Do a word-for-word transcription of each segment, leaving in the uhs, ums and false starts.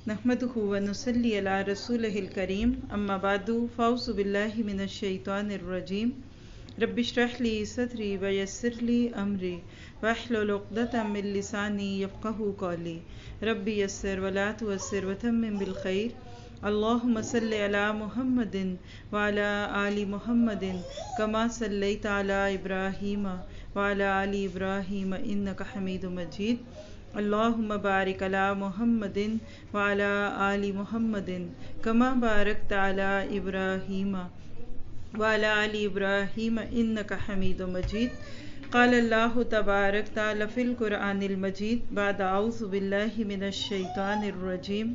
नहमदुहु व नुसल्ली अला रसूलिहिल करीम अम्मा बादु फ़ाउज़ु बिल्लाहि मिनश शैतानिर रजीम रब्बि इश्रह ली सदरी व यस्सिर ली अमरी वहलुल उक़दतम मिन लिसानी यफ़क़हू क़ौली रब्बि यस्सिर व ला तुअस्सिर व तम्मिम बिल खैर अल्लाहुम्मा सल्लि अला मुहम्मदिन व अला आलि मुहम्मदिन कमा सल्लैता अला इब्राहीम व अला आलि इब्राहीम इन्नका हमीदुम मजीद अल्लाहुम्मा बारिक अला मुहम्मदिन व अला आलि मुहम्मदिन कमा बारकता अला इब्राहीम व अला आलि इब्राहीम इन्नका हमीदुम मजीद क़ाल अल्लाहु तबारक तआला फ़िल क़ुरआनिल मजीद बाद अऊज़ु बिल्लाहि मिनश शैतानिर रजीम।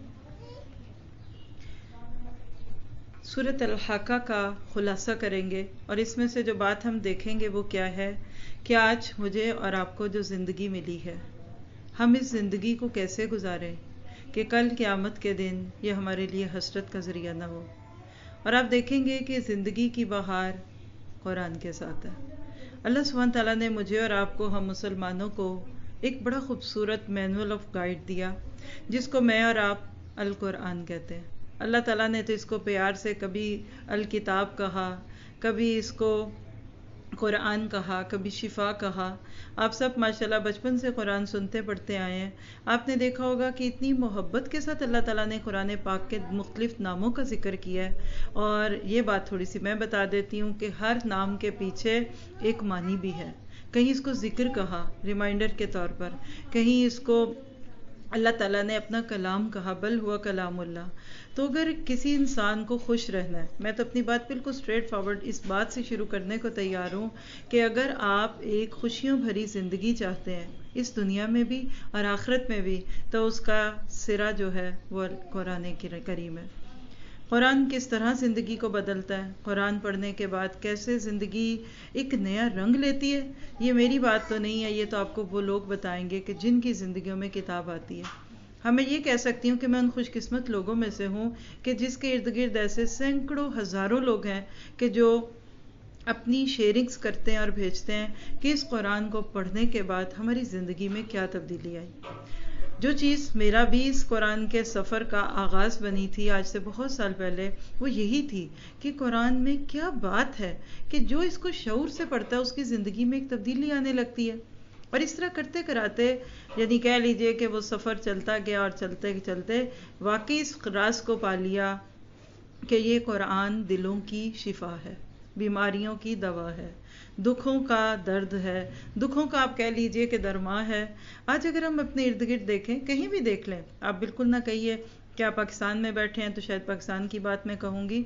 सूरत अल-हाक़ा का खुलासा करेंगे और इसमें से जो बात हम देखेंगे वो क्या है कि आज मुझे और आपको जो ज़िंदगी मिली है हम इस ज़िंदगी को कैसे गुजारें कि कल क़यामत के दिन ये हमारे लिए हसरत का ज़रिया ना हो। और आप देखेंगे कि ज़िंदगी की बहार कुरान के साथ है। अल्लाह सुब्हान ताला ने मुझे और आपको, हम मुसलमानों को, एक बड़ा खूबसूरत मैनुअल ऑफ गाइड दिया जिसको मैं और आप अल कुरान कहते हैं। अल्लाह ताला ने तो इसको प्यार से कभी अल किताब कहा, कभी इसको कुरान कहा, कभी शिफा कहा। आप सब माशाल्लाह बचपन से कुरान सुनते पढ़ते आए हैं। आपने देखा होगा कि इतनी मोहब्बत के साथ अल्लाह ताला ने कुरान पाक के मुख्तलिफ नामों का जिक्र किया है। और ये बात थोड़ी सी मैं बता देती हूँ कि हर नाम के पीछे एक मानी भी है। कहीं इसको जिक्र कहा रिमाइंडर के तौर पर, कहीं इसको अल्लाह ताला ने अपना कलाम कहा, बल हुआ कलामुल्लाह। तो अगर किसी इंसान को खुश रहना है, मैं तो अपनी बात बिल्कुल स्ट्रेट फॉरवर्ड इस बात से शुरू करने को तैयार हूँ कि अगर आप एक खुशियों भरी ज़िंदगी चाहते हैं इस दुनिया में भी और आखिरत में भी, तो उसका सिरा जो है वो कुरान करीम है। कुरान किस तरह ज़िंदगी को बदलता है, कुरान पढ़ने के बाद कैसे ज़िंदगी एक नया रंग लेती है, ये मेरी बात तो नहीं है, ये तो आपको वो लोग बताएंगे कि जिनकी ज़िंदगियों में किताब आती है। हाँ, मैं ये कह सकती हूँ कि मैं उन खुशकिस्मत लोगों में से हूँ कि जिसके इर्द गिर्द ऐसे सैकड़ों हज़ारों लोग हैं कि जो अपनी शेयरिंग्स करते हैं और भेजते हैं कि इस कुरान को पढ़ने के बाद हमारी ज़िंदगी में क्या तब्दीली आई। जो चीज़ मेरा भी इस कुरान के सफ़र का आगाज़ बनी थी आज से बहुत साल पहले, वो यही थी कि कुरान में क्या बात है कि जो इसको शऊर से पढ़ता है उसकी ज़िंदगी में एक तब्दीली आने लगती है। और इस तरह करते कराते, यानी कह लीजिए कि वो सफ़र चलता गया और चलते चलते वाकई इस राज को पा लिया कि ये कुरान दिलों की शिफा है, बीमारियों की दवा है, दुखों का दर्द है, दुखों का आप कह लीजिए कि दरमा है। आज अगर हम अपने इर्द गिर्द देखें, कहीं भी देख लें, आप बिल्कुल ना कहिए कि आप पाकिस्तान में बैठे हैं तो शायद पाकिस्तान की बात मैं कहूँगी,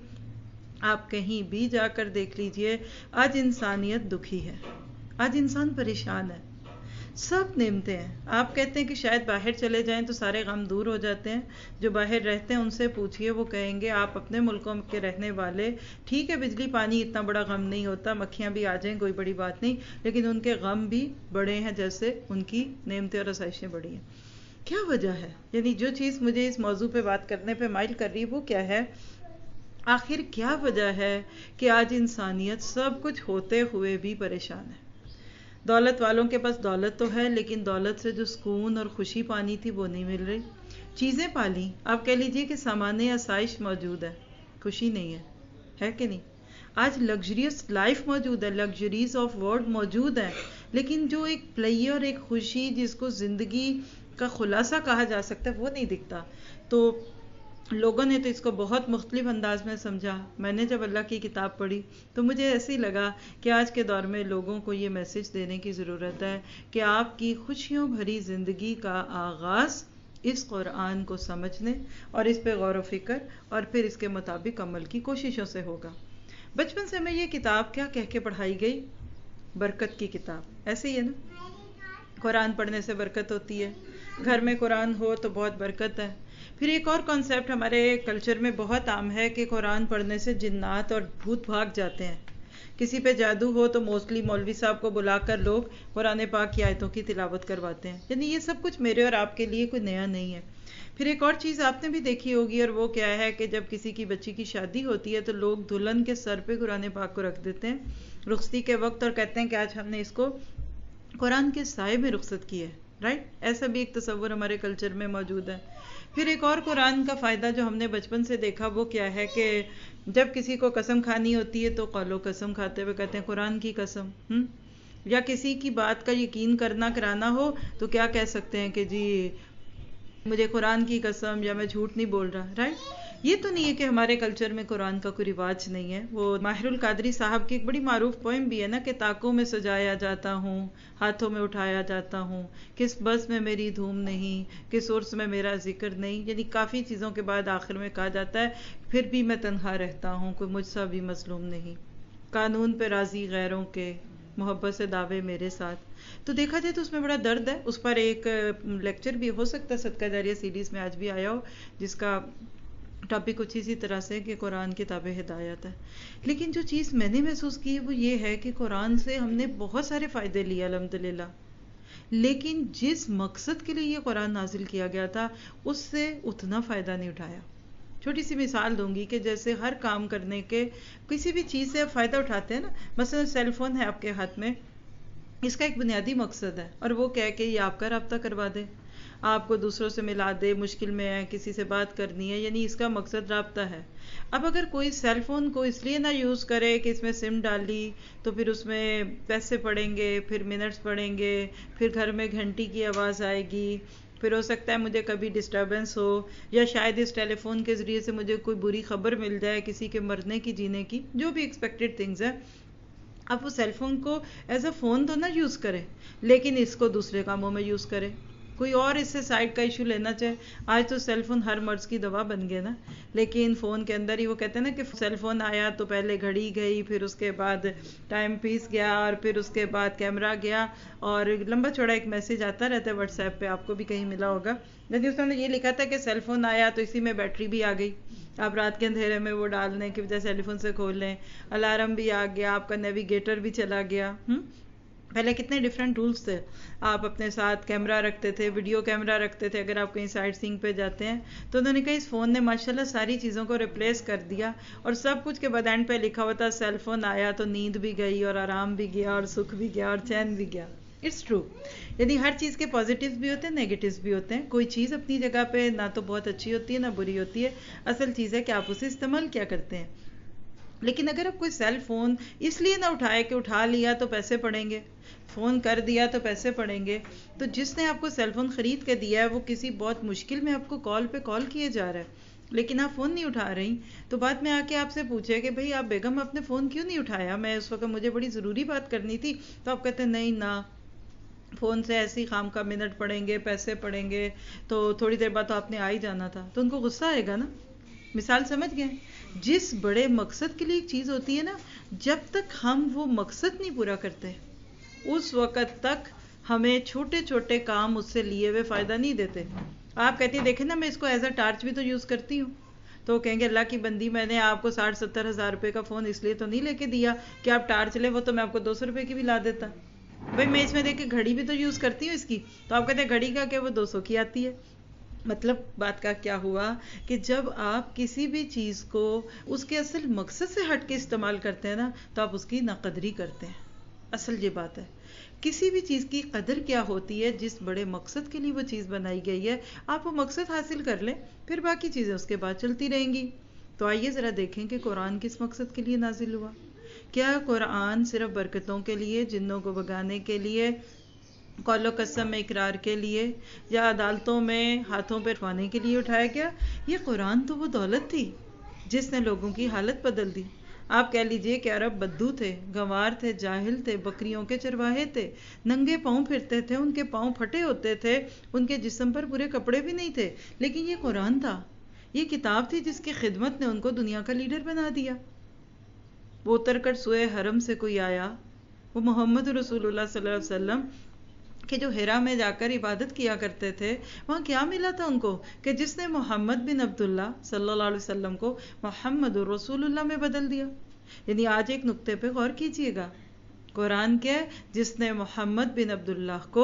आप कहीं भी जाकर देख लीजिए, आज इंसानियत दुखी है, आज इंसान परेशान है, सब नेमते हैं। आप कहते हैं कि शायद बाहर चले जाएं तो सारे गम दूर हो जाते हैं। जो बाहर रहते हैं उनसे पूछिए, वो कहेंगे आप अपने मुल्कों के रहने वाले, ठीक है बिजली पानी इतना बड़ा गम नहीं होता, मक्खियाँ भी आ जाएं कोई बड़ी बात नहीं, लेकिन उनके गम भी बड़े हैं जैसे उनकी नेमतें और आसाइशें बड़ी हैं। क्या वजह है? यानी जो चीज़ मुझे इस मौजू पे बात करने पे माइल कर रही है वो क्या है, आखिर क्या वजह है कि आज इंसानियत सब कुछ होते हुए भी परेशान है। दौलत वालों के पास दौलत तो है, लेकिन दौलत से जो सुकून और खुशी पानी थी वो नहीं मिल रही। चीज़ें पाली, आप कह लीजिए कि सामान्य आसाइश मौजूद है, खुशी नहीं है, है कि नहीं? आज लग्जरियस लाइफ मौजूद है, लग्जरीज ऑफ वर्ल्ड मौजूद है, लेकिन जो एक प्लेयर, एक खुशी जिसको ज़िंदगी का खुलासा कहा जा सकता है वो नहीं दिखता। तो लोगों ने तो इसको बहुत मुख्तलिफ अंदाज में समझा। मैंने जब अल्लाह की किताब पढ़ी तो मुझे ऐसे ही लगा कि आज के दौर में लोगों को ये मैसेज देने की ज़रूरत है कि आपकी खुशियों भरी ज़िंदगी का आगाज़ इस कुरान को समझने और इस पे गौर व फिक्र और फिर इसके मुताबिक अमल की कोशिशों से होगा। बचपन से मैं ये किताब क्या कह के पढ़ाई गई, बरकत की किताब, ऐसे ही है ना, कुरान पढ़ने से बरकत होती है, घर में कुरान हो तो बहुत बरकत है। फिर एक और कॉन्सेप्ट हमारे कल्चर में बहुत आम है कि कुरान पढ़ने से जिन्नात और भूत भाग जाते हैं। किसी पे जादू हो तो मोस्टली मौलवी साहब को बुलाकर लोग कुरान पाक की आयतों की तिलावत करवाते हैं। यानी ये सब कुछ मेरे और आपके लिए कोई नया नहीं है। फिर एक और चीज़ आपने भी देखी होगी, और वो क्या है कि जब किसी की बच्ची की शादी होती है तो लोग दुल्हन के सर पे कुरान पाक को रख देते हैं रुखसती के वक्त और कहते हैं कि आज हमने इसको कुरान के साए में रुखसत की है। राइट, ऐसा भी एक तस्वर हमारे कल्चर में मौजूद है। پھر ایک اور قرآن کا فائدہ جو ہم نے بچپن سے دیکھا وہ کیا ہے کہ جب کسی کو قسم کھانی ہوتی ہے تو قول و قسم کھاتے ہوئے کہتے ہیں قرآن کی قسم. ہم یا کسی کی بات کا یقین کرنا کرانا ہو تو کیا کہہ سکتے ہیں کہ جی مجھے قرآن کی قسم یا میں جھوٹ نہیں بول رہا. رائٹ. یہ تو نہیں ہے کہ ہمارے کلچر میں قرآن کا کوئی رواج نہیں ہے. وہ ماہر القادری صاحب کی ایک بڑی معروف پوئم بھی ہے نا کہ تاکوں میں سجایا جاتا ہوں ہاتھوں میں اٹھایا جاتا ہوں کس بس میں میری دھوم نہیں کس عرس میں میرا ذکر نہیں. یعنی کافی چیزوں کے بعد آخر میں کہا جاتا ہے پھر بھی میں تنہا رہتا ہوں کوئی مجھ سا بھی مظلوم نہیں. قانون پہ راضی غیروں کے محبت سے دعوے میرے ساتھ. تو دیکھا جائے تو اس میں بڑا درد ہے. اس پر ایک لیکچر بھی ہو سکتا ہے صدقہ جاریہ سیریز میں آج بھی آیا ہو جس کا ٹاپک کچھ اسی طرح سے کہ قرآن کتاب ہدایت ہے. لیکن جو چیز میں نے محسوس کی وہ یہ ہے کہ قرآن سے ہم نے بہت سارے فائدے لیے الحمدللہ، لیکن جس مقصد کے لیے یہ قرآن نازل کیا گیا تھا اس سے اتنا فائدہ نہیں اٹھایا. چھوٹی سی مثال دوں گی کہ جیسے ہر کام کرنے کے کسی بھی چیز سے آپ فائدہ اٹھاتے ہیں نا. مثلا سیل فون ہے آپ کے ہاتھ میں، اس کا ایک بنیادی مقصد ہے اور وہ کہہ کہ یہ آپ کا رابطہ کروا دے، آپ کو دوسروں سے ملا دے، مشکل میں ہے کسی سے بات کرنی ہے، یعنی اس کا مقصد رابطہ ہے. اب اگر کوئی سیل فون کو اس لیے نہ یوز کرے کہ اس میں سم ڈالی تو پھر اس میں پیسے پڑیں گے، پھر منٹس پڑیں گے، پھر گھر میں گھنٹی کی آواز آئے گی، پھر ہو سکتا ہے مجھے کبھی ڈسٹربنس ہو یا شاید اس ٹیلی فون کے ذریعے سے مجھے کوئی بری خبر مل جائے کسی کے مرنے کی جینے کی، جو بھی ایکسپیکٹڈ تھنگز ہیں. اب وہ سیل فون کو ایز اے فون تو نہ یوز کرے لیکن اس کو دوسرے کاموں میں یوز کرے. کوئی اور اس سے سائڈ کا ایشو لینا چاہے. آج تو سیل فون ہر مرض کی دوا بن گیا نا، لیکن فون کے اندر ہی وہ کہتے ہیں نا کہ سیل فون آیا تو پہلے گھڑی گئی، پھر اس کے بعد ٹائم پیس گیا، اور پھر اس کے بعد کیمرہ گیا، اور لمبا چوڑا ایک میسج آتا رہتا ہے واٹس ایپ پہ، آپ کو بھی کہیں ملا ہوگا. لیکن اس نے یہ لکھا تھا کہ سیل فون آیا تو اسی میں بیٹری بھی آ گئی، آپ رات کے اندھیرے میں وہ ڈالنے کی وجہ سے سیل فون سے کھول لیں، الارم بھی آ گیا، آپ کا نیویگیٹر بھی چلا گیا. ہم پہلے کتنے ڈیفرنٹ ٹولز تھے. آپ اپنے ساتھ کیمرہ رکھتے تھے، ویڈیو کیمرہ رکھتے تھے اگر آپ کہیں سائٹ سینگ پہ جاتے ہیں. تو انہوں نے کہا اس فون نے ماشاءاللہ ساری چیزوں کو ریپلیس کر دیا، اور سب کچھ کے بعد اینڈ پہ لکھا ہوا تھا سیل فون آیا تو نیند بھی گئی اور آرام بھی گیا اور سکھ بھی گیا اور چین بھی گیا. It's true. یعنی ہر چیز کے پازیٹیوز بھی ہوتے ہیں، نیگیٹیوز بھی ہوتے ہیں. کوئی چیز اپنی جگہ پہ نہ تو بہت اچھی ہوتی ہے نہ بری ہوتی ہے. اصل چیز ہے کہ آپ اسے استعمال کیا کرتے ہیں. لیکن اگر آپ کوئی سیل فون اس لیے نہ اٹھائے کہ اٹھا لیا تو پیسے پڑیں گے، فون کر دیا تو پیسے پڑیں گے، تو جس نے آپ کو سیل فون خرید کے دیا ہے وہ کسی بہت مشکل میں آپ کو کال پہ کال کیے جا رہا ہے لیکن آپ فون نہیں اٹھا رہی، تو بعد میں آ کے آپ سے پوچھے کہ بھئی آپ بیگم آپ نے فون کیوں نہیں اٹھایا، میں اس وقت مجھے بڑی ضروری بات کرنی تھی، تو آپ کہتے ہیں نہیں نہ فون سے ایسی خام کا منٹ پڑیں گے، پیسے پڑیں گے، تو تھوڑی دیر بعد تو آپ نے آ ہی جانا تھا. تو ان کو غصہ آئے گا نا. مثال سمجھ گئے؟ جس بڑے مقصد کے لیے ایک چیز ہوتی ہے نا، جب تک ہم وہ مقصد نہیں پورا کرتے اس وقت تک ہمیں چھوٹے چھوٹے کام اس سے لیے ہوئے فائدہ نہیں دیتے. آپ کہتی ہیں دیکھیں نا میں اس کو ایز اے ٹارچ بھی تو یوز کرتی ہوں، تو کہیں گے اللہ کی بندی میں نے آپ کو ساٹھ ستر ہزار روپے کا فون اس لیے تو نہیں لے کے دیا کہ آپ ٹارچ لیں، وہ تو میں آپ کو دو سو روپے کی بھی لا دیتا. بھائی میں اس میں دیکھ کے گھڑی بھی تو یوز کرتی ہوں اس کی، تو آپ کہتے ہیں گھڑی کا کہ وہ دو سو کی آتی ہے. مطلب بات کا کیا ہوا کہ جب آپ کسی بھی چیز کو اس کے اصل مقصد سے ہٹ کے استعمال کرتے ہیں نا تو آپ اس کی ناقدری کرتے ہیں. اصل یہ بات ہے. کسی بھی چیز کی قدر کیا ہوتی ہے، جس بڑے مقصد کے لیے وہ چیز بنائی گئی ہے آپ وہ مقصد حاصل کر لیں، پھر باقی چیزیں اس کے بعد چلتی رہیں گی. تو آئیے ذرا دیکھیں کہ قرآن کس مقصد کے لیے نازل ہوا. کیا قرآن صرف برکتوں کے لیے، جنوں کو بھگانے کے لیے، قول و قسم میں اقرار کے لیے، یا عدالتوں میں ہاتھوں پہ اٹھوانے کے لیے اٹھایا گیا؟ یہ قرآن تو وہ دولت تھی جس نے لوگوں کی حالت بدل دی. آپ کہہ لیجئے کہ عرب بدو تھے، گنوار تھے، جاہل تھے، بکریوں کے چرواہے تھے، ننگے پاؤں پھرتے تھے، ان کے پاؤں پھٹے ہوتے تھے، ان کے جسم پر پورے کپڑے بھی نہیں تھے، لیکن یہ قرآن تھا، یہ کتاب تھی جس کی خدمت نے ان کو دنیا کا لیڈر بنا دیا. وہ اتر کر سوئے حرم سے کوئی آیا، وہ محمد رسول اللہ صلی اللہ علیہ وسلم کہ جو ہیرا میں جا کر عبادت کیا کرتے تھے، وہاں کیا ملا تھا ان کو کہ جس نے محمد بن عبداللہ صلی اللہ علیہ وسلم کو محمد رسول اللہ میں بدل دیا. یعنی آج ایک نقطے پہ غور کیجئے گا، قرآن کے جس نے محمد بن عبداللہ کو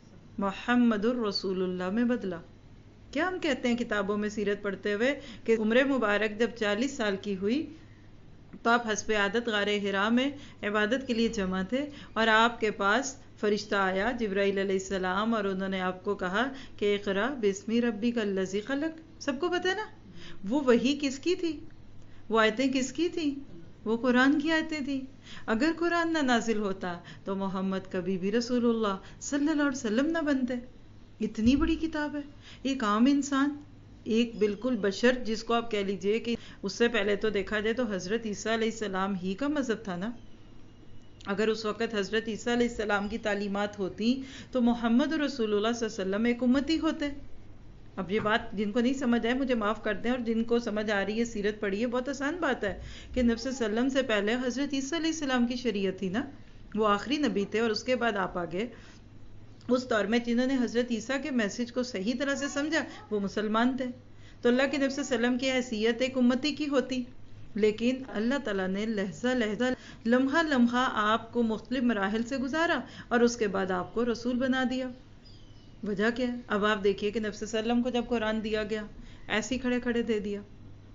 محمد الرسول اللہ میں بدلا. کیا ہم کہتے ہیں کتابوں میں سیرت پڑھتے ہوئے کہ عمر مبارک جب چالیس سال کی ہوئی تو آپ حسب عادت غار ہرا میں عبادت کے لیے جمع تھے اور آپ کے پاس فرشتہ آیا جبرائیل علیہ السلام اور انہوں نے آپ کو کہا کہ اقرا بسمی ربک الذی خلق. سب کو پتہ ہے نا وہ وحی کس کی تھی، وہ آیتیں کس کی تھی، وہ قرآن کی آیتیں تھی. اگر قرآن نہ نازل ہوتا تو محمد کبھی بھی رسول اللہ صلی اللہ علیہ وسلم نہ بنتے. اتنی بڑی کتاب ہے. ایک عام انسان، ایک بالکل بشر جس کو آپ کہہ لیجئے کہ اس سے پہلے تو دیکھا جائے تو حضرت عیسیٰ علیہ السلام ہی کا مذہب تھا نا. اگر اس وقت حضرت عیسیٰ علیہ السلام کی تعلیمات ہوتی تو محمد رسول اللہ صلی اللہ علیہ وسلم ایک امتی ہوتے. اب یہ بات جن کو نہیں سمجھ آئے مجھے معاف کر دیں، اور جن کو سمجھ آ رہی ہے سیرت پڑھی ہے، بہت آسان بات ہے کہ نبی صلی اللہ علیہ وسلم سے پہلے حضرت عیسیٰ علیہ السلام کی شریعت تھی نا، وہ آخری نبی تھے اور اس کے بعد آپ آگے. اس دور میں جنہوں نے حضرت عیسیٰ کے میسج کو صحیح طرح سے سمجھا وہ مسلمان تھے. تو اللہ کے نبی صلی اللہ علیہ وسلم کی حیثیت ایک امتی کی ہوتی، لیکن اللہ تعالیٰ نے لہجہ لہجہ لمحہ لمحہ آپ کو مختلف مراحل سے گزارا اور اس کے بعد آپ کو رسول بنا دیا. وجہ کیا ہے؟ اب آپ دیکھیے کہ نبی صلی اللہ علیہ وسلم کو جب قرآن دیا گیا ایسے ہی کھڑے کھڑے دے دیا.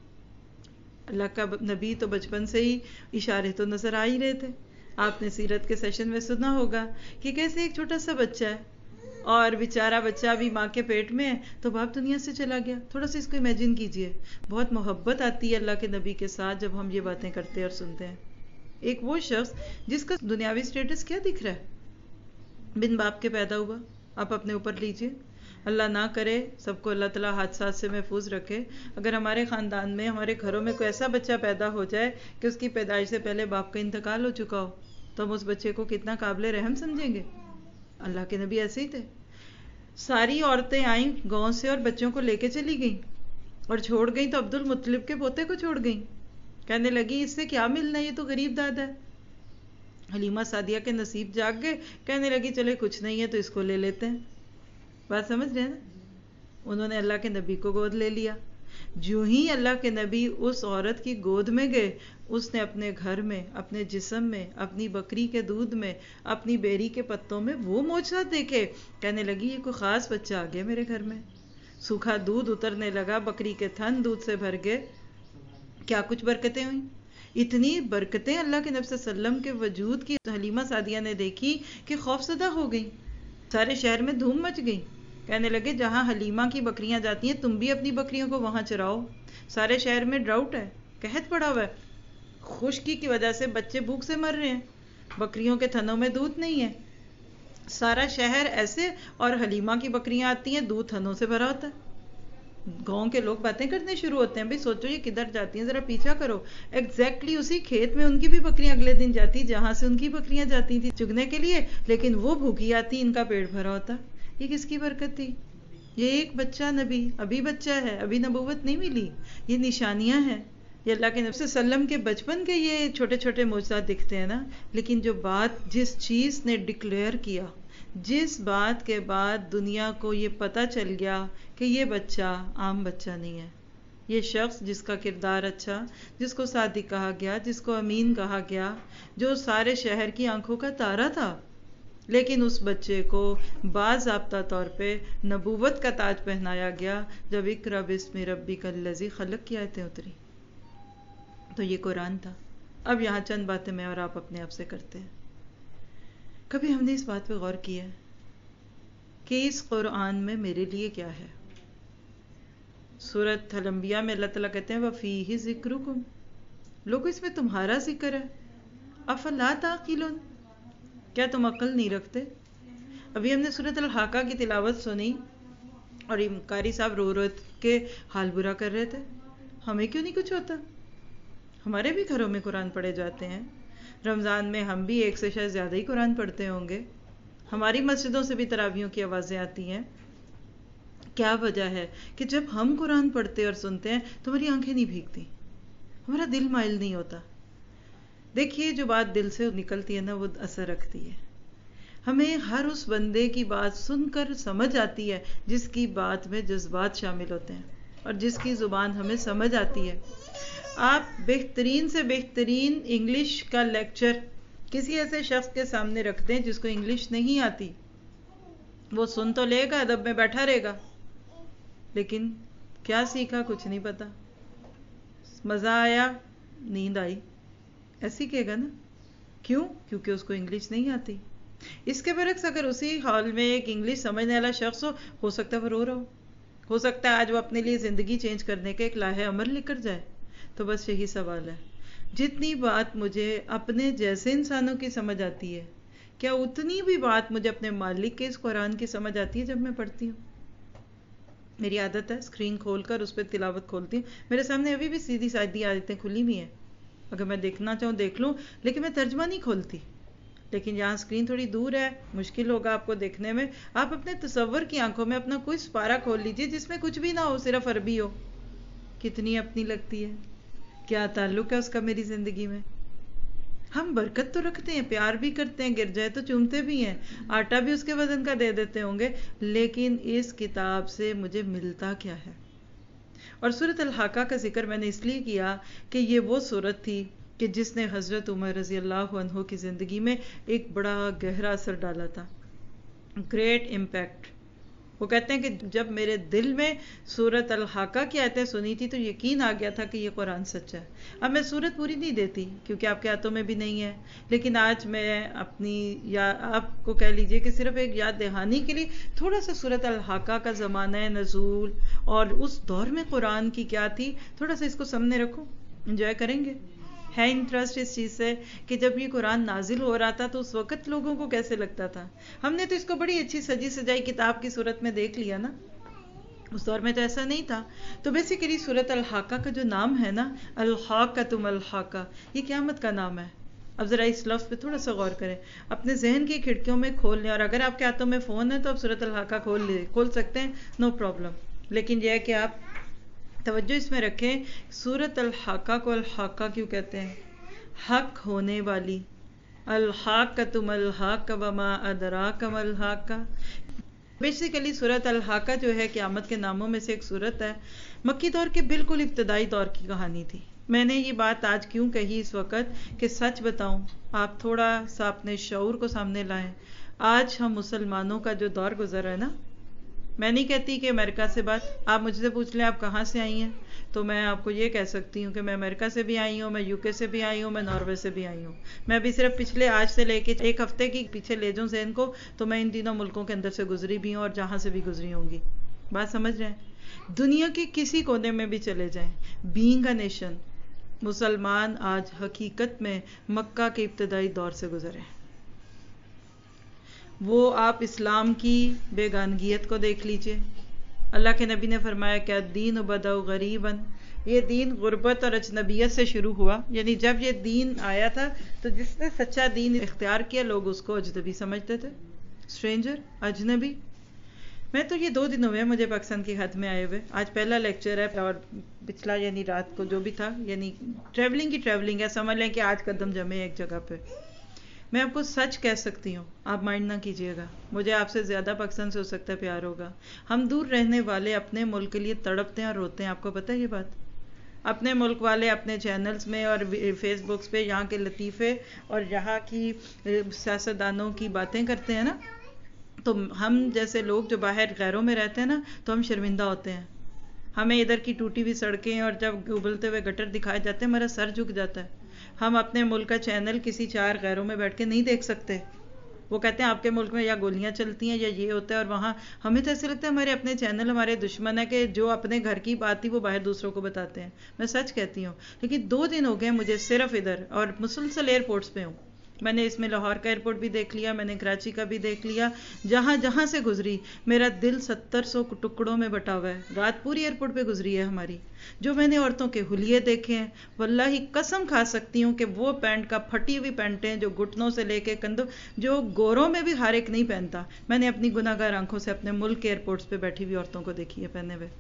اللہ کا نبی تو بچپن سے ہی اشارے تو نظر آ ہی رہے تھے. آپ نے سیرت کے سیشن میں سنا ہوگا کہ کیسے ایک چھوٹا سا بچہ ہے اور بیچارہ بچہ بھی ماں کے پیٹ میں ہے تو باپ دنیا سے چلا گیا. تھوڑا سا اس کو امیجن کیجئے. بہت محبت آتی ہے اللہ کے نبی کے ساتھ جب ہم یہ باتیں کرتے اور سنتے ہیں. ایک وہ شخص جس کا دنیاوی سٹیٹس کیا دکھ رہا ہے، بن باپ کے پیدا ہوا. آپ اپنے اوپر لیجئے، اللہ نہ کرے سب کو اللہ تعالیٰ حادثات سے محفوظ رکھے. اگر ہمارے خاندان میں ہمارے گھروں میں کوئی ایسا بچہ پیدا ہو جائے کہ اس کی پیدائش سے پہلے باپ کا انتقال ہو چکا ہو تو ہم اس بچے کو کتنا قابل رحم سمجھیں گے. اللہ کے نبی ایسے ہی تھے. ساری عورتیں آئیں گاؤں سے اور بچوں کو لے کے چلی گئیں اور چھوڑ گئیں تو عبد المطلب کے پوتے کو چھوڑ گئیں. کہنے لگی اس سے کیا ملنا، یہ تو غریب دادا ہے. حلیمہ سعدیہ کے نصیب جاگ گئے، کہنے لگی چلے کچھ نہیں ہے تو اس کو لے لیتے ہیں. بات سمجھ رہے ہیں نا؟ انہوں نے اللہ کے نبی کو گود لے لیا. جو ہی اللہ کے نبی اس عورت کی گود میں گئے اس نے اپنے گھر میں، اپنے جسم میں، اپنی بکری کے دودھ میں، اپنی بیری کے پتوں میں وہ معجزات دیکھے. کہنے لگی یہ کوئی خاص بچہ آ گیا میرے گھر میں. سوکھا دودھ اترنے لگا، بکری کے تھن دودھ سے بھر گئے. کیا کچھ برکتیں ہوئیں. اتنی برکتیں اللہ کے نبی صلی اللہ علیہ وسلم کے وجود کی حلیمہ سعدیہ نے دیکھی کہ خوف زدہ ہو گئی. سارے شہر میں دھوم مچ گئی. کہنے لگے جہاں حلیمہ کی بکریاں جاتی ہیں تم بھی اپنی بکریوں کو وہاں چراؤ. سارے شہر میں ڈراؤٹ ہے، قحط پڑا ہوا ہے، خشکی کی وجہ سے بچے بھوک سے مر رہے ہیں، بکریوں کے تھنوں میں دودھ نہیں ہے. سارا شہر ایسے، اور حلیمہ کی بکریاں آتی ہیں دودھ تھنوں سے بھرا ہوتا ہے. گاؤں کے لوگ باتیں کرنے شروع ہوتے ہیں، بھئی سوچو یہ کدھر جاتی ہیں، ذرا پیچھا کرو. ایگزیکٹلی اسی کھیت میں ان کی بھی بکریاں اگلے دن جاتی جہاں سے ان کی بکریاں جاتی تھی چگنے کے لیے، لیکن وہ بھوکی آتی، ان کا پیٹ بھرا ہوتا. یہ کس کی برکت تھی؟ یہ ایک بچہ نبی، ابھی بچہ ہے، ابھی نبوت نہیں ملی. یہ نشانیاں ہیں. یہ اللہ کے نبی صلی اللہ علیہ وسلم کے بچپن کے یہ چھوٹے چھوٹے معجزات دکھتے ہیں نا، لیکن جو بات جس چیز نے ڈکلیئر کیا، جس بات کے بعد دنیا کو یہ پتا چل گیا کہ یہ بچہ عام بچہ نہیں ہے، یہ شخص جس کا کردار اچھا، جس کو صادق کہا گیا، جس کو امین کہا گیا، جو سارے شہر کی آنکھوں کا تارا تھا، لیکن اس بچے کو باضابطہ طور پہ نبوت کا تاج پہنایا گیا جب اقرا بسم ربک الذی خلق کی آیتیں اتری. تو یہ قرآن تھا. اب یہاں چند باتیں میں اور آپ اپنے آپ سے کرتے ہیں. کبھی ہم نے اس بات پہ غور کیا ہے کہ اس قرآن میں میرے لیے کیا ہے؟ سورۃ الانبیاء میں اللہ تعالیٰ کہتے ہیں وَفِيهِ ذِكْرُكُمْ، لوگوں اس میں تمہارا ذکر ہے. افلا تعقلون، کیا تم عقل نہیں رکھتے؟ ابھی ہم نے سورۃ الحاقہ کی تلاوت سنی اور قاری صاحب رو رو کے حال برا کر رہے تھے. ہمیں کیوں نہیں کچھ ہوتا؟ ہمارے بھی گھروں میں قرآن پڑھے جاتے ہیں. رمضان میں ہم بھی ایک سے شاید زیادہ ہی قرآن پڑھتے ہوں گے. ہماری مسجدوں سے بھی تراویحوں کی آوازیں آتی ہیں. کیا وجہ ہے کہ جب ہم قرآن پڑھتے اور سنتے ہیں تو ہماری آنکھیں نہیں بھیگتی، ہمارا دل مائل نہیں ہوتا؟ دیکھیے جو بات دل سے نکلتی ہے نا وہ اثر رکھتی ہے. ہمیں ہر اس بندے کی بات سن کر سمجھ آتی ہے جس کی بات میں جذبات شامل ہوتے ہیں اور جس کی زبان ہمیں سمجھ آتی ہے. آپ بہترین سے بہترین انگلش کا لیکچر کسی ایسے شخص کے سامنے رکھ دیں جس کو انگلش نہیں آتی، وہ سن تو لے گا، ادب میں بیٹھا رہے گا، لیکن کیا سیکھا کچھ نہیں پتا. مزہ آیا، نیند آئی، ایسی کہے گا نا. کیوں؟ کیونکہ اس کو انگلش نہیں آتی. اس کے برعکس اگر اسی حال میں ایک انگلش سمجھنے والا شخص ہو ہو سکتا ہے وہ رو رہا ہو، ہو سکتا ہے آج وہ اپنے لیے زندگی چینج کرنے کے ایک لاہے عمل لے کر جائے. تو بس یہی سوال ہے، جتنی بات مجھے اپنے جیسے انسانوں کی سمجھ آتی ہے، کیا اتنی بھی بات مجھے اپنے مالک کے اس قرآن کی سمجھ آتی ہے جب میں پڑھتی ہوں؟ میری عادت ہے اسکرین کھول کر اس پہ تلاوت کھولتی ہوں، میرے سامنے ابھی بھی سیدھی سادھی آیتیں کھلی ہوئی ہیں، اگر میں دیکھنا چاہوں دیکھ لوں، لیکن میں ترجمہ نہیں کھولتی. لیکن یہاں اسکرین تھوڑی دور ہے، مشکل ہوگا آپ کو دیکھنے میں، آپ اپنے تصور کی آنکھوں میں اپنا کوئی سپارہ کھول لیجئے جس میں کچھ بھی نہ ہو، صرف عربی ہو. کتنی اپنی لگتی ہے، کیا تعلق ہے اس کا میری زندگی میں. ہم برکت تو رکھتے ہیں، پیار بھی کرتے ہیں، گر جائے تو چومتے بھی ہیں، آٹا بھی اس کے وزن کا دے دیتے ہوں گے، لیکن اس کتاب سے مجھے ملتا کیا ہے؟ اور سورۃ الحاقہ کا ذکر میں نے اس لیے کیا کہ یہ وہ سورت تھی کہ جس نے حضرت عمر رضی اللہ عنہ کی زندگی میں ایک بڑا گہرا اثر ڈالا تھا، گریٹ امپیکٹ. وہ کہتے ہیں کہ جب میرے دل میں سورۃ الحاقہ کی آیتیں سنی تھی تو یقین آ گیا تھا کہ یہ قرآن سچ ہے. اب میں سورت پوری نہیں دیتی کیونکہ آپ کے ہاتھوں میں بھی نہیں ہے، لیکن آج میں اپنی یا آپ کو کہہ لیجئے کہ صرف ایک یاد دہانی کے لیے تھوڑا سا سورۃ الحاقہ کا زمانہ نزول اور اس دور میں قرآن کی کیا تھی، تھوڑا سا اس کو سامنے رکھو، انجوائے کریں گے. ہے انٹرسٹ اس چیز سے کہ جب یہ قرآن نازل ہو رہا تھا تو اس وقت لوگوں کو کیسے لگتا تھا. ہم نے تو اس کو بڑی اچھی سجی سجائی کتاب کی صورت میں دیکھ لیا نا، اس دور میں تو ایسا نہیں تھا. تو بیسیکلی سورۃ الحاقہ کا جو نام ہے نا، الحاقۃ ما الحاقہ، یہ قیامت کا نام ہے. اب ذرا اس لفظ پہ تھوڑا سا غور کریں، اپنے ذہن کی کھڑکیوں میں کھول لیں، اور اگر آپ کے ہاتھوں میں فون ہے تو آپ سورۃ الحاقہ کھول لیں، کھول سکتے ہیں، نو پرابلم. لیکن یہ ہے کہ آپ توجہ اس میں رکھیں، سورۃ الحاقہ کو الحاقہ کیوں کہتے ہیں؟ حق ہونے والی. الحاقۃ ما الحاقہ وما ادراک ما الحاقہ. بیسیکلی سورۃ الحاقہ جو ہے قیامت کے ناموں میں سے ایک سورت ہے. مکی دور کے بالکل ابتدائی دور کی کہانی تھی. میں نے یہ بات آج کیوں کہی اس وقت کہ سچ بتاؤں، آپ تھوڑا سا اپنے شعور کو سامنے لائیں. آج ہم مسلمانوں کا جو دور گزر ہے نا، میں نہیں کہتی کہ امریکہ سے بات، آپ مجھ سے پوچھ لیں آپ کہاں سے آئی ہیں تو میں آپ کو یہ کہہ سکتی ہوں کہ میں امریکہ سے بھی آئی ہوں، میں یو کے سے بھی آئی ہوں، میں ناروے سے بھی آئی ہوں. میں بھی صرف پچھلے آج سے لے کے ایک ہفتے کی پیچھے لے جاؤں ذہن کو تو میں ان تینوں ملکوں کے اندر سے گزری بھی ہوں اور جہاں سے بھی گزری ہوں گی. بات سمجھ رہے ہیں؟ دنیا کے کسی کونے میں بھی چلے جائیں، بینگ اے نیشن، مسلمان آج حقیقت میں مکہ کے ابتدائی دور سے گزرے. وہ آپ اسلام کی بیگانگیت کو دیکھ لیجئے. اللہ کے نبی نے فرمایا کہ الدین بدأ غریباً، یہ دین غربت اور اجنبیت سے شروع ہوا. یعنی جب یہ دین آیا تھا تو جس نے سچا دین اختیار کیا لوگ اس کو اجنبی سمجھتے تھے، اسٹرینجر، اجنبی. میں تو یہ دو دن ہوئے مجھے پاکستان کی حد میں آئے ہوئے، آج پہلا لیکچر ہے اور پچھلا یعنی رات کو جو بھی تھا، یعنی ٹریولنگ کی ٹریولنگ ہے، سمجھ لیں کہ آج قدم جمے ایک جگہ پہ. میں آپ کو سچ کہہ سکتی ہوں، آپ مائنڈ نہ کیجیے گا، مجھے آپ سے زیادہ پاکستان سے ہو سکتا ہے پیار ہوگا. ہم دور رہنے والے اپنے ملک کے لیے تڑپتے ہیں اور روتے ہیں، آپ کو پتہ ہے یہ بات؟ اپنے ملک والے اپنے چینلز میں اور فیس بکس پہ یہاں کے لطیفے اور یہاں کی سیاستدانوں کی باتیں کرتے ہیں نا، تو ہم جیسے لوگ جو باہر غیروں میں رہتے ہیں نا تو ہم شرمندہ ہوتے ہیں. ہمیں ادھر کی ٹوٹی ہوئی سڑکیں اور جب ابلتے ہوئے گٹر دکھائے جاتے ہیں ہمارا سر جھک جاتا ہے. ہم اپنے ملک کا چینل کسی چار غیروں میں بیٹھ کے نہیں دیکھ سکتے. وہ کہتے ہیں آپ کے ملک میں یا گولیاں چلتی ہیں یا یہ ہوتا ہے، اور وہاں ہمیں تو ایسے لگتا ہے ہمارے اپنے چینل ہمارے دشمن ہے کہ جو اپنے گھر کی بات ہی وہ باہر دوسروں کو بتاتے ہیں. میں سچ کہتی ہوں، لیکن دو دن ہو گئے مجھے صرف ادھر، اور مسلسل ایئرپورٹس پہ ہوں. میں نے اس میں لاہور کا ایئرپورٹ بھی دیکھ لیا، میں نے کراچی کا بھی دیکھ لیا، جہاں جہاں سے گزری میرا دل ستر سو ٹکڑوں میں بٹا ہوا ہے. رات پوری ایئرپورٹ پہ گزری ہے ہماری. جو میں نے عورتوں کے حلیے دیکھے ہیں، واللہ قسم کھا سکتی ہوں کہ وہ پینٹ کا پھٹی ہوئی پینٹیں جو گھٹنوں سے لے کے کندھوں، جو گوروں میں بھی ہر ایک نہیں پہنتا، میں نے اپنی گناہ گار آنکھوں سے اپنے ملک کے ایئرپورٹس پہ بیٹھی ہوئی عورتوں کو دیکھی ہے پہنے ہوئے.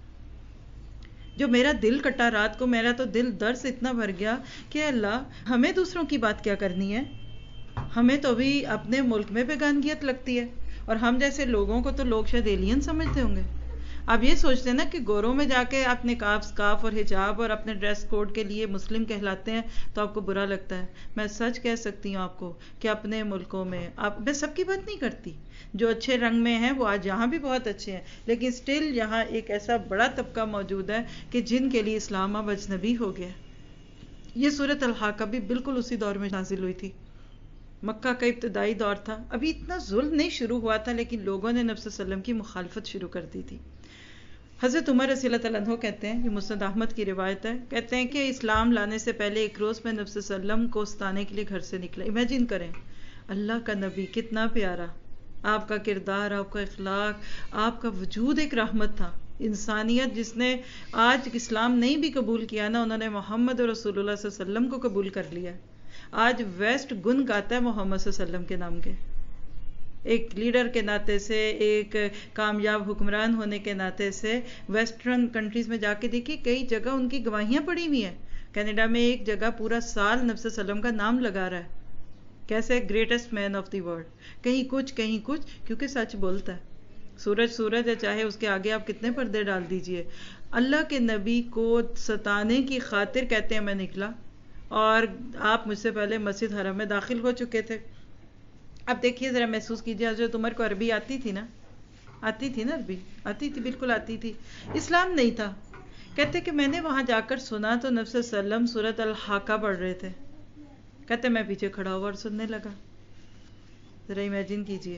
جو میرا دل کٹا رات کو، میرا تو دل درد سے اتنا بھر گیا کہ اللہ ہمیں دوسروں کی بات کیا کرنی ہے، ہمیں تو بھی اپنے ملک میں بیگانگیت لگتی ہے. اور ہم جیسے لوگوں کو تو لوگ شاید ایلین سمجھتے ہوں گے. آپ یہ سوچتے ہیں نا کہ گوروں میں جا کے اپنے کاف سکارف اور حجاب اور اپنے ڈریس کوڈ کے لیے مسلم کہلاتے ہیں تو آپ کو برا لگتا ہے. میں سچ کہہ سکتی ہوں آپ کو کہ اپنے ملکوں میں، آپ میں سب کی بات نہیں کرتی، جو اچھے رنگ میں ہیں وہ آج یہاں بھی بہت اچھے ہیں، لیکن سٹل یہاں ایک ایسا بڑا طبقہ موجود ہے کہ جن کے لیے اسلام اب اجنبی ہو گیا. یہ سورۃ الحاقہ بھی بالکل اسی دور میں نازل ہوئی تھی. مکہ کا ابتدائی دور تھا، ابھی اتنا ظلم نہیں شروع ہوا تھا، لیکن لوگوں نے نبی صلی اللہ علیہ وسلم کی مخالفت شروع کر دی تھی۔ حضرت عمر رضی اللہ تعالیٰ عنہ کہتے ہیں، یہ مسند احمد کی روایت ہے، کہتے ہیں کہ اسلام لانے سے پہلے ایک روز میں نبی صلی اللہ علیہ وسلم کو ستانے کے لیے گھر سے نکلا۔ امیجن کریں، اللہ کا نبی کتنا پیارا، آپ کا کردار، آپ کا اخلاق، آپ کا وجود ایک رحمت تھا۔ انسانیت جس نے آج اسلام نہیں بھی قبول کیا نا، انہوں نے محمد رسول اللہ صلی اللہ علیہ وسلم کو قبول کر لیا۔ آج ویسٹ گن گاتا ہے محمد صلی اللہ علیہ وسلم کے نام کے، ایک لیڈر کے ناطے سے، ایک کامیاب حکمران ہونے کے ناطے سے۔ ویسٹرن کنٹریز میں جا کے دیکھیے، کئی جگہ ان کی گواہیاں پڑی ہوئی ہیں۔ کینیڈا میں ایک جگہ پورا سال نبی صلی اللہ علیہ وسلم کا نام لگا رہا ہے، کیسے greatest man of the world, کہیں کچھ کہیں کچھ، کیونکہ سچ بولتا ہے۔ سورج سورج ہے، چاہے اس کے آگے آپ کتنے پردے ڈال دیجئے۔ اللہ کے نبی کو ستانے کی خاطر کہتے ہیں میں نکلا، اور آپ مجھ سے پہلے مسجد حرم میں داخل ہو چکے تھے۔ اب دیکھیے ذرا، محسوس کیجیے، حضرت عمر کو عربی آتی تھی نا، آتی تھی نا عربی، آتی تھی، بالکل آتی تھی، اسلام نہیں تھا۔ کہتے کہ میں نے وہاں جا کر سنا تو نبی صلی اللہ علیہ وسلم سورۃ الحاقہ پڑھ رہے تھے۔ کہتے میں پیچھے کھڑا ہوا اور سننے لگا۔ ذرا امیجن کیجیے،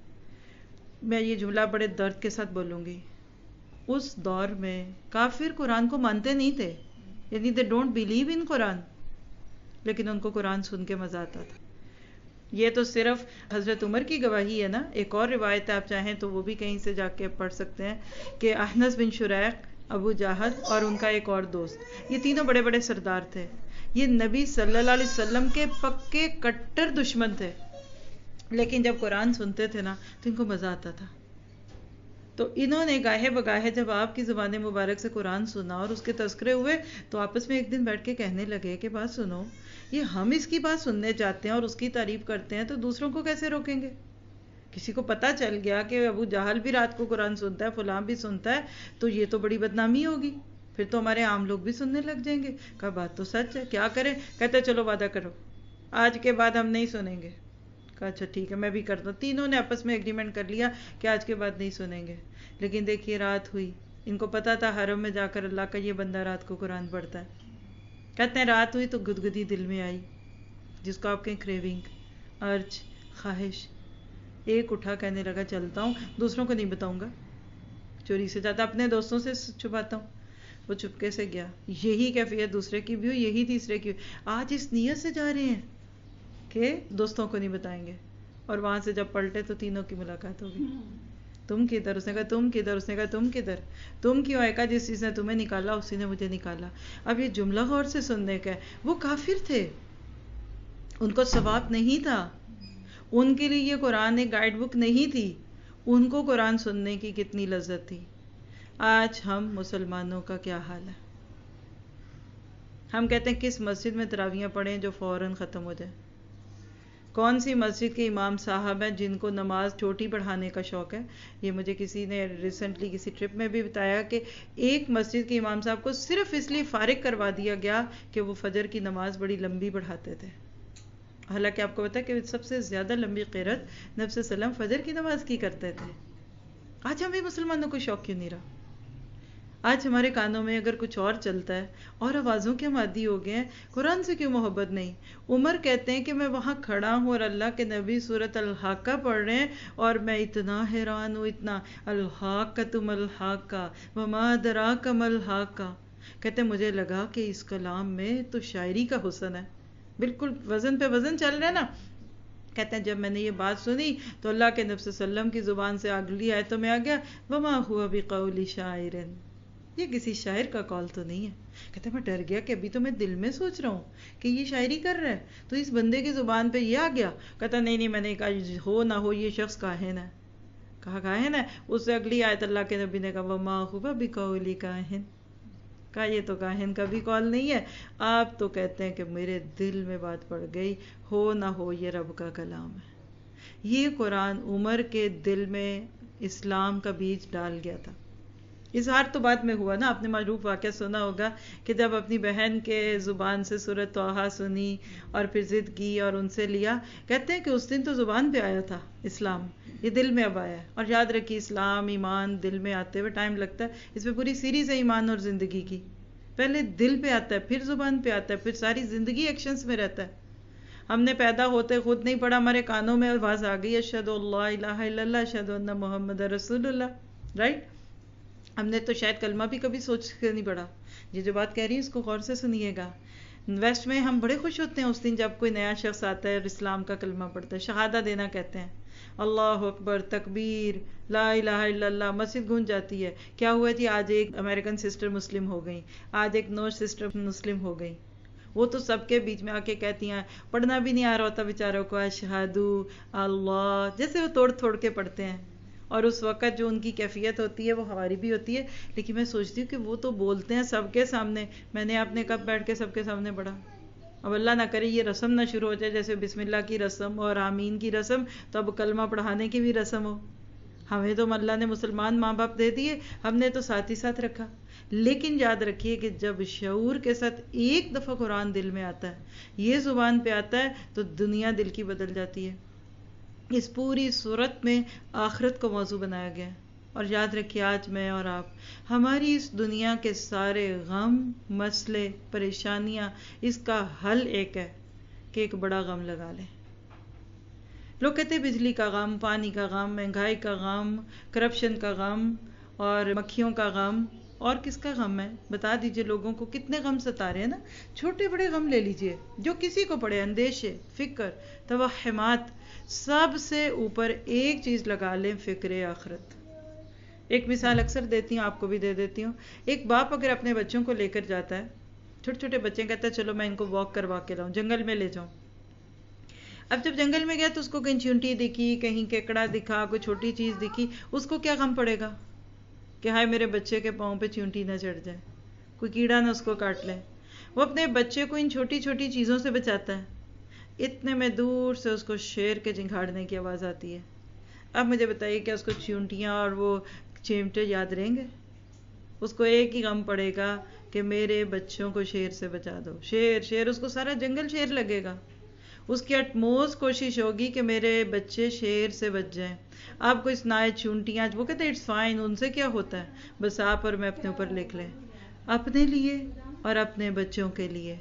میں یہ جملہ بڑے درد کے ساتھ بولوں گی، اس دور میں کافر قرآن کو مانتے نہیں تھے، یعنی دے ڈونٹ بلیو ان قرآن، لیکن ان کو قرآن سن کے مزہ آتا تھا۔ یہ تو صرف حضرت عمر کی گواہی ہے نا، ایک اور روایت ہے، آپ چاہیں تو وہ بھی کہیں سے جا کے پڑھ سکتے ہیں، کہ احنس بن شریق، ابو جہل اور ان کا ایک اور دوست، یہ تینوں بڑے بڑے سردار تھے، یہ نبی صلی اللہ علیہ وسلم کے پکے کٹر دشمن تھے، لیکن جب قرآن سنتے تھے نا تو ان کو مزہ آتا تھا۔ تو انہوں نے گاہے بگاہے جب آپ کی زبان مبارک سے قرآن سنا اور اس کے تذکرے ہوئے، تو آپس میں ایک دن بیٹھ کے کہنے لگے کہ بات سنو، یہ ہم اس کی بات سننے جاتے ہیں اور اس کی تعریف کرتے ہیں تو دوسروں کو کیسے روکیں گے؟ کسی کو پتہ چل گیا کہ ابو جہل بھی رات کو قرآن سنتا ہے، فلاں بھی سنتا ہے، تو یہ تو بڑی بدنامی ہوگی، پھر تو ہمارے عام لوگ بھی سننے لگ جائیں گے۔ کہا بات تو سچ ہے، کیا کریں؟ کہتے چلو وعدہ کرو، آج کے بعد ہم نہیں سنیں گے۔ کہا اچھا ٹھیک ہے، میں بھی کرتا ہوں۔ تینوں نے آپس میں ایگریمنٹ کر لیا کہ آج کے بعد نہیں سنیں گے۔ لیکن دیکھیے رات ہوئی، ان کو پتا تھا حرم میں جا کر اللہ کا یہ بندہ رات کو قرآن پڑھتا ہے۔ کہتے ہیں رات ہوئی تو گدگدی دل میں آئی، جس کو آپ کہیں کریونگ، ارج، خواہش۔ ایک اٹھا کہنے لگا چلتا ہوں، دوسروں کو نہیں بتاؤں گا، چوری سے جاتا، اپنے دوستوں سے چھپاتا ہوں۔ وہ چپکے سے گیا، یہی کیفیت دوسرے کی بھی ہوئی، یہی تیسرے کی ہوئی۔ آج اس نیت سے جا رہے ہیں کہ دوستوں کو نہیں بتائیں گے، اور وہاں سے جب پلٹے تو تینوں کی ملاقات ہوگی۔ تم کدھر؟ اس نے کہا تم کدھر؟ اس نے کہا تم کدھر؟ تم کیوں آئے؟ کہا جس چیز نے تمہیں نکالا اسی نے مجھے نکالا۔ اب یہ جملہ غور سے سننے کا ہے، وہ کافر تھے، ان کو ثواب نہیں تھا، ان کے لیے یہ قرآن ایک گائیڈ بک نہیں تھی، ان کو قرآن سننے کی کتنی لذت تھی۔ آج ہم مسلمانوں کا کیا حال ہے؟ ہم کہتے ہیں کس مسجد میں تراویحیں پڑھیں جو فوراً ختم ہو جائے؟ کون سی مسجد کے امام صاحب ہیں جن کو نماز چھوٹی پڑھانے کا شوق ہے؟ یہ مجھے کسی نے ریسنٹلی کسی ٹرپ میں بھی بتایا کہ ایک مسجد کے امام صاحب کو صرف اس لیے فارغ کروا دیا گیا کہ وہ فجر کی نماز بڑی لمبی پڑھاتے تھے، حالانکہ آپ کو پتا ہے کہ سب سے زیادہ لمبی قرات نبی صلی اللہ علیہ وسلم فجر کی نماز کی کرتے تھے۔ آج ہمیں مسلمانوں کو شوق کیوں نہیں رہا؟ آج ہمارے کانوں میں اگر کچھ اور چلتا ہے اور آوازوں کے ہم عادی ہو گئے ہیں، قرآن سے کیوں محبت نہیں؟ عمر کہتے ہیں کہ میں وہاں کھڑا ہوں اور اللہ کے نبی سورۃ الحاقہ پڑھ رہے ہیں اور میں اتنا حیران ہوں، اتنا الحاقۃ ما الحاقہ وما ادراک ما الحاقہ۔ کہتے ہیں مجھے لگا کہ اس کلام میں تو شاعری کا حسن ہے، بالکل وزن پہ وزن چل رہا ہے نا۔ کہتے ہیں جب میں نے یہ بات سنی تو اللہ کے نبی صلی اللہ علیہ وسلم کی زبان سے اگلی آیتوں میں آ گیا وما هو بقول شاعر، یہ کسی شاعر کا قول تو نہیں ہے۔ کہتے ہیں میں ڈر گیا کہ ابھی تو میں دل میں سوچ رہا ہوں کہ یہ شاعری کر رہا ہے، تو اس بندے کی زبان پہ یہ آ گیا۔ کہتا نہیں نہیں، میں نے کہا ہو نہ ہو یہ شخص کاہن ہے۔ کہا کاہن ہے؟ اس سے اگلی آیت اللہ کے نبی نے کہا وما هو بقول کاہن، کہا یہ تو کاہن کا بھی قول نہیں ہے۔ آپ تو کہتے ہیں کہ میرے دل میں بات پڑ گئی، ہو نہ ہو یہ رب کا کلام ہے۔ یہ قرآن عمر کے دل میں اسلام کا بیج ڈال گیا تھا۔ اظہار تو بعد میں ہوا نا، آپ نے معروف واقعہ سنا ہوگا کہ جب اپنی بہن کے زبان سے سورۃ طٰہٰ سنی اور پھر ضد کی اور ان سے لیا، کہتے ہیں کہ اس دن تو زبان پہ آیا تھا اسلام، یہ دل میں اب آیا ہے۔ اور یاد رکھیے اسلام ایمان دل میں آتے ہوئے ٹائم لگتا ہے، اس پہ پوری سیریز ہے ایمان اور زندگی کی، پہلے دل پہ آتا ہے، پھر زبان پہ آتا ہے، پھر ساری زندگی ایکشنز میں رہتا ہے۔ ہم نے پیدا ہوتے خود نہیں پڑھا، ہمارے کانوں میں آواز آ گئی اشہد اللہ الہ الا اللہ اشہد ان محمد رسول اللہ، رائٹ؟ ہم نے تو شاید کلمہ بھی کبھی سوچ کے نہیں پڑھا. یہ جو بات کہہ رہی ہے اس کو غور سے سنیے گا. ویسٹ میں ہم بڑے خوش ہوتے ہیں اس دن جب کوئی نیا شخص آتا ہے اور اسلام کا کلمہ پڑھتا ہے، شہادہ دینا کہتے ہیں. اللہ اکبر، تکبیر، لا الہ الا اللہ، مسجد گونج جاتی ہے. کیا ہوا جی؟ آج ایک امریکن سسٹر مسلم ہو گئی، آج ایک نور سسٹر مسلم ہو گئی. وہ تو سب کے بیچ میں آ کے کہتی ہیں، پڑھنا بھی نہیں آ رہا ہوتا بیچاروں کو، اشہدو اللہ، جیسے وہ توڑ توڑ کے پڑھتے ہیں. اور اس وقت جو ان کی کیفیت ہوتی ہے وہ ہماری بھی ہوتی ہے. لیکن میں سوچتی ہوں کہ وہ تو بولتے ہیں سب کے سامنے، میں نے آپ نے کب بیٹھ کے سب کے سامنے پڑھا؟ اب اللہ نہ کرے یہ رسم نہ شروع ہو جائے، جیسے بسم اللہ کی رسم اور آمین کی رسم، تو اب کلمہ پڑھانے کی بھی رسم ہو. ہمیں تو اللہ نے مسلمان ماں باپ دے دیے، ہم نے تو ساتھ ہی ساتھ رکھا. لیکن یاد رکھیے کہ جب شعور کے ساتھ ایک دفعہ قرآن دل میں آتا ہے، یہ زبان پہ آتا ہے، تو دنیا دل کی بدل جاتی ہے. اس پوری صورت میں آخرت کو موضوع بنایا گیا ہے. اور یاد رکھیے آج میں اور آپ، ہماری اس دنیا کے سارے غم، مسئلے، پریشانیاں، اس کا حل ایک ہے کہ ایک بڑا غم لگا لیں. لوگ کہتے ہیں بجلی کا غم، پانی کا غم، مہنگائی کا غم، کرپشن کا غم اور مکھیوں کا غم. اور کس کا غم ہے؟ بتا دیجئے. لوگوں کو کتنے غم ستا رہے ہیں نا. چھوٹے بڑے غم لے لیجئے جو کسی کو پڑے، اندیشے، فکر، توہمات، سب سے اوپر ایک چیز لگا لیں، فکر آخرت. ایک مثال اکثر دیتی ہوں، آپ کو بھی دے دیتی ہوں. ایک باپ اگر اپنے بچوں کو لے کر جاتا ہے، چھوٹے چھوٹے بچے، کہتا ہے چلو میں ان کو واک کروا کے لاؤں، جنگل میں لے جاؤں. اب جب جنگل میں گیا تو اس کو کہیں چونٹی دکھی، کہیں کیکڑا دکھا، کوئی چھوٹی چیز دکھی، اس کو کیا غم پڑے گا کہ ہائے میرے بچے کے پاؤں پہ چونٹی نہ چڑھ جائے، کوئی کیڑا نہ اس کو کاٹ لے. وہ اپنے بچے کو ان چھوٹی چھوٹی چیزوں سے بچاتا ہے. اتنے میں دور سے اس کو شیر کے جھنگھاڑنے کی آواز آتی ہے. اب مجھے بتائیے کہ اس کو چونٹیاں اور وہ چیمٹے یاد رہیں گے؟ اس کو ایک ہی غم پڑے گا کہ میرے بچوں کو شیر سے بچا دو. شیر شیر اس کو سارا جنگل شیر لگے گا. اس کی اٹموسٹ کوشش ہوگی کہ میرے بچے شیر سے بچ جائیں. آپ کو اس نائے چونٹیاں، وہ کہتے ہیں اٹس فائن، ان سے کیا ہوتا ہے، بس آپ اور میں اپنے اوپر لکھ لیں، اپنے لیے اور اپنے بچوں کے لیے.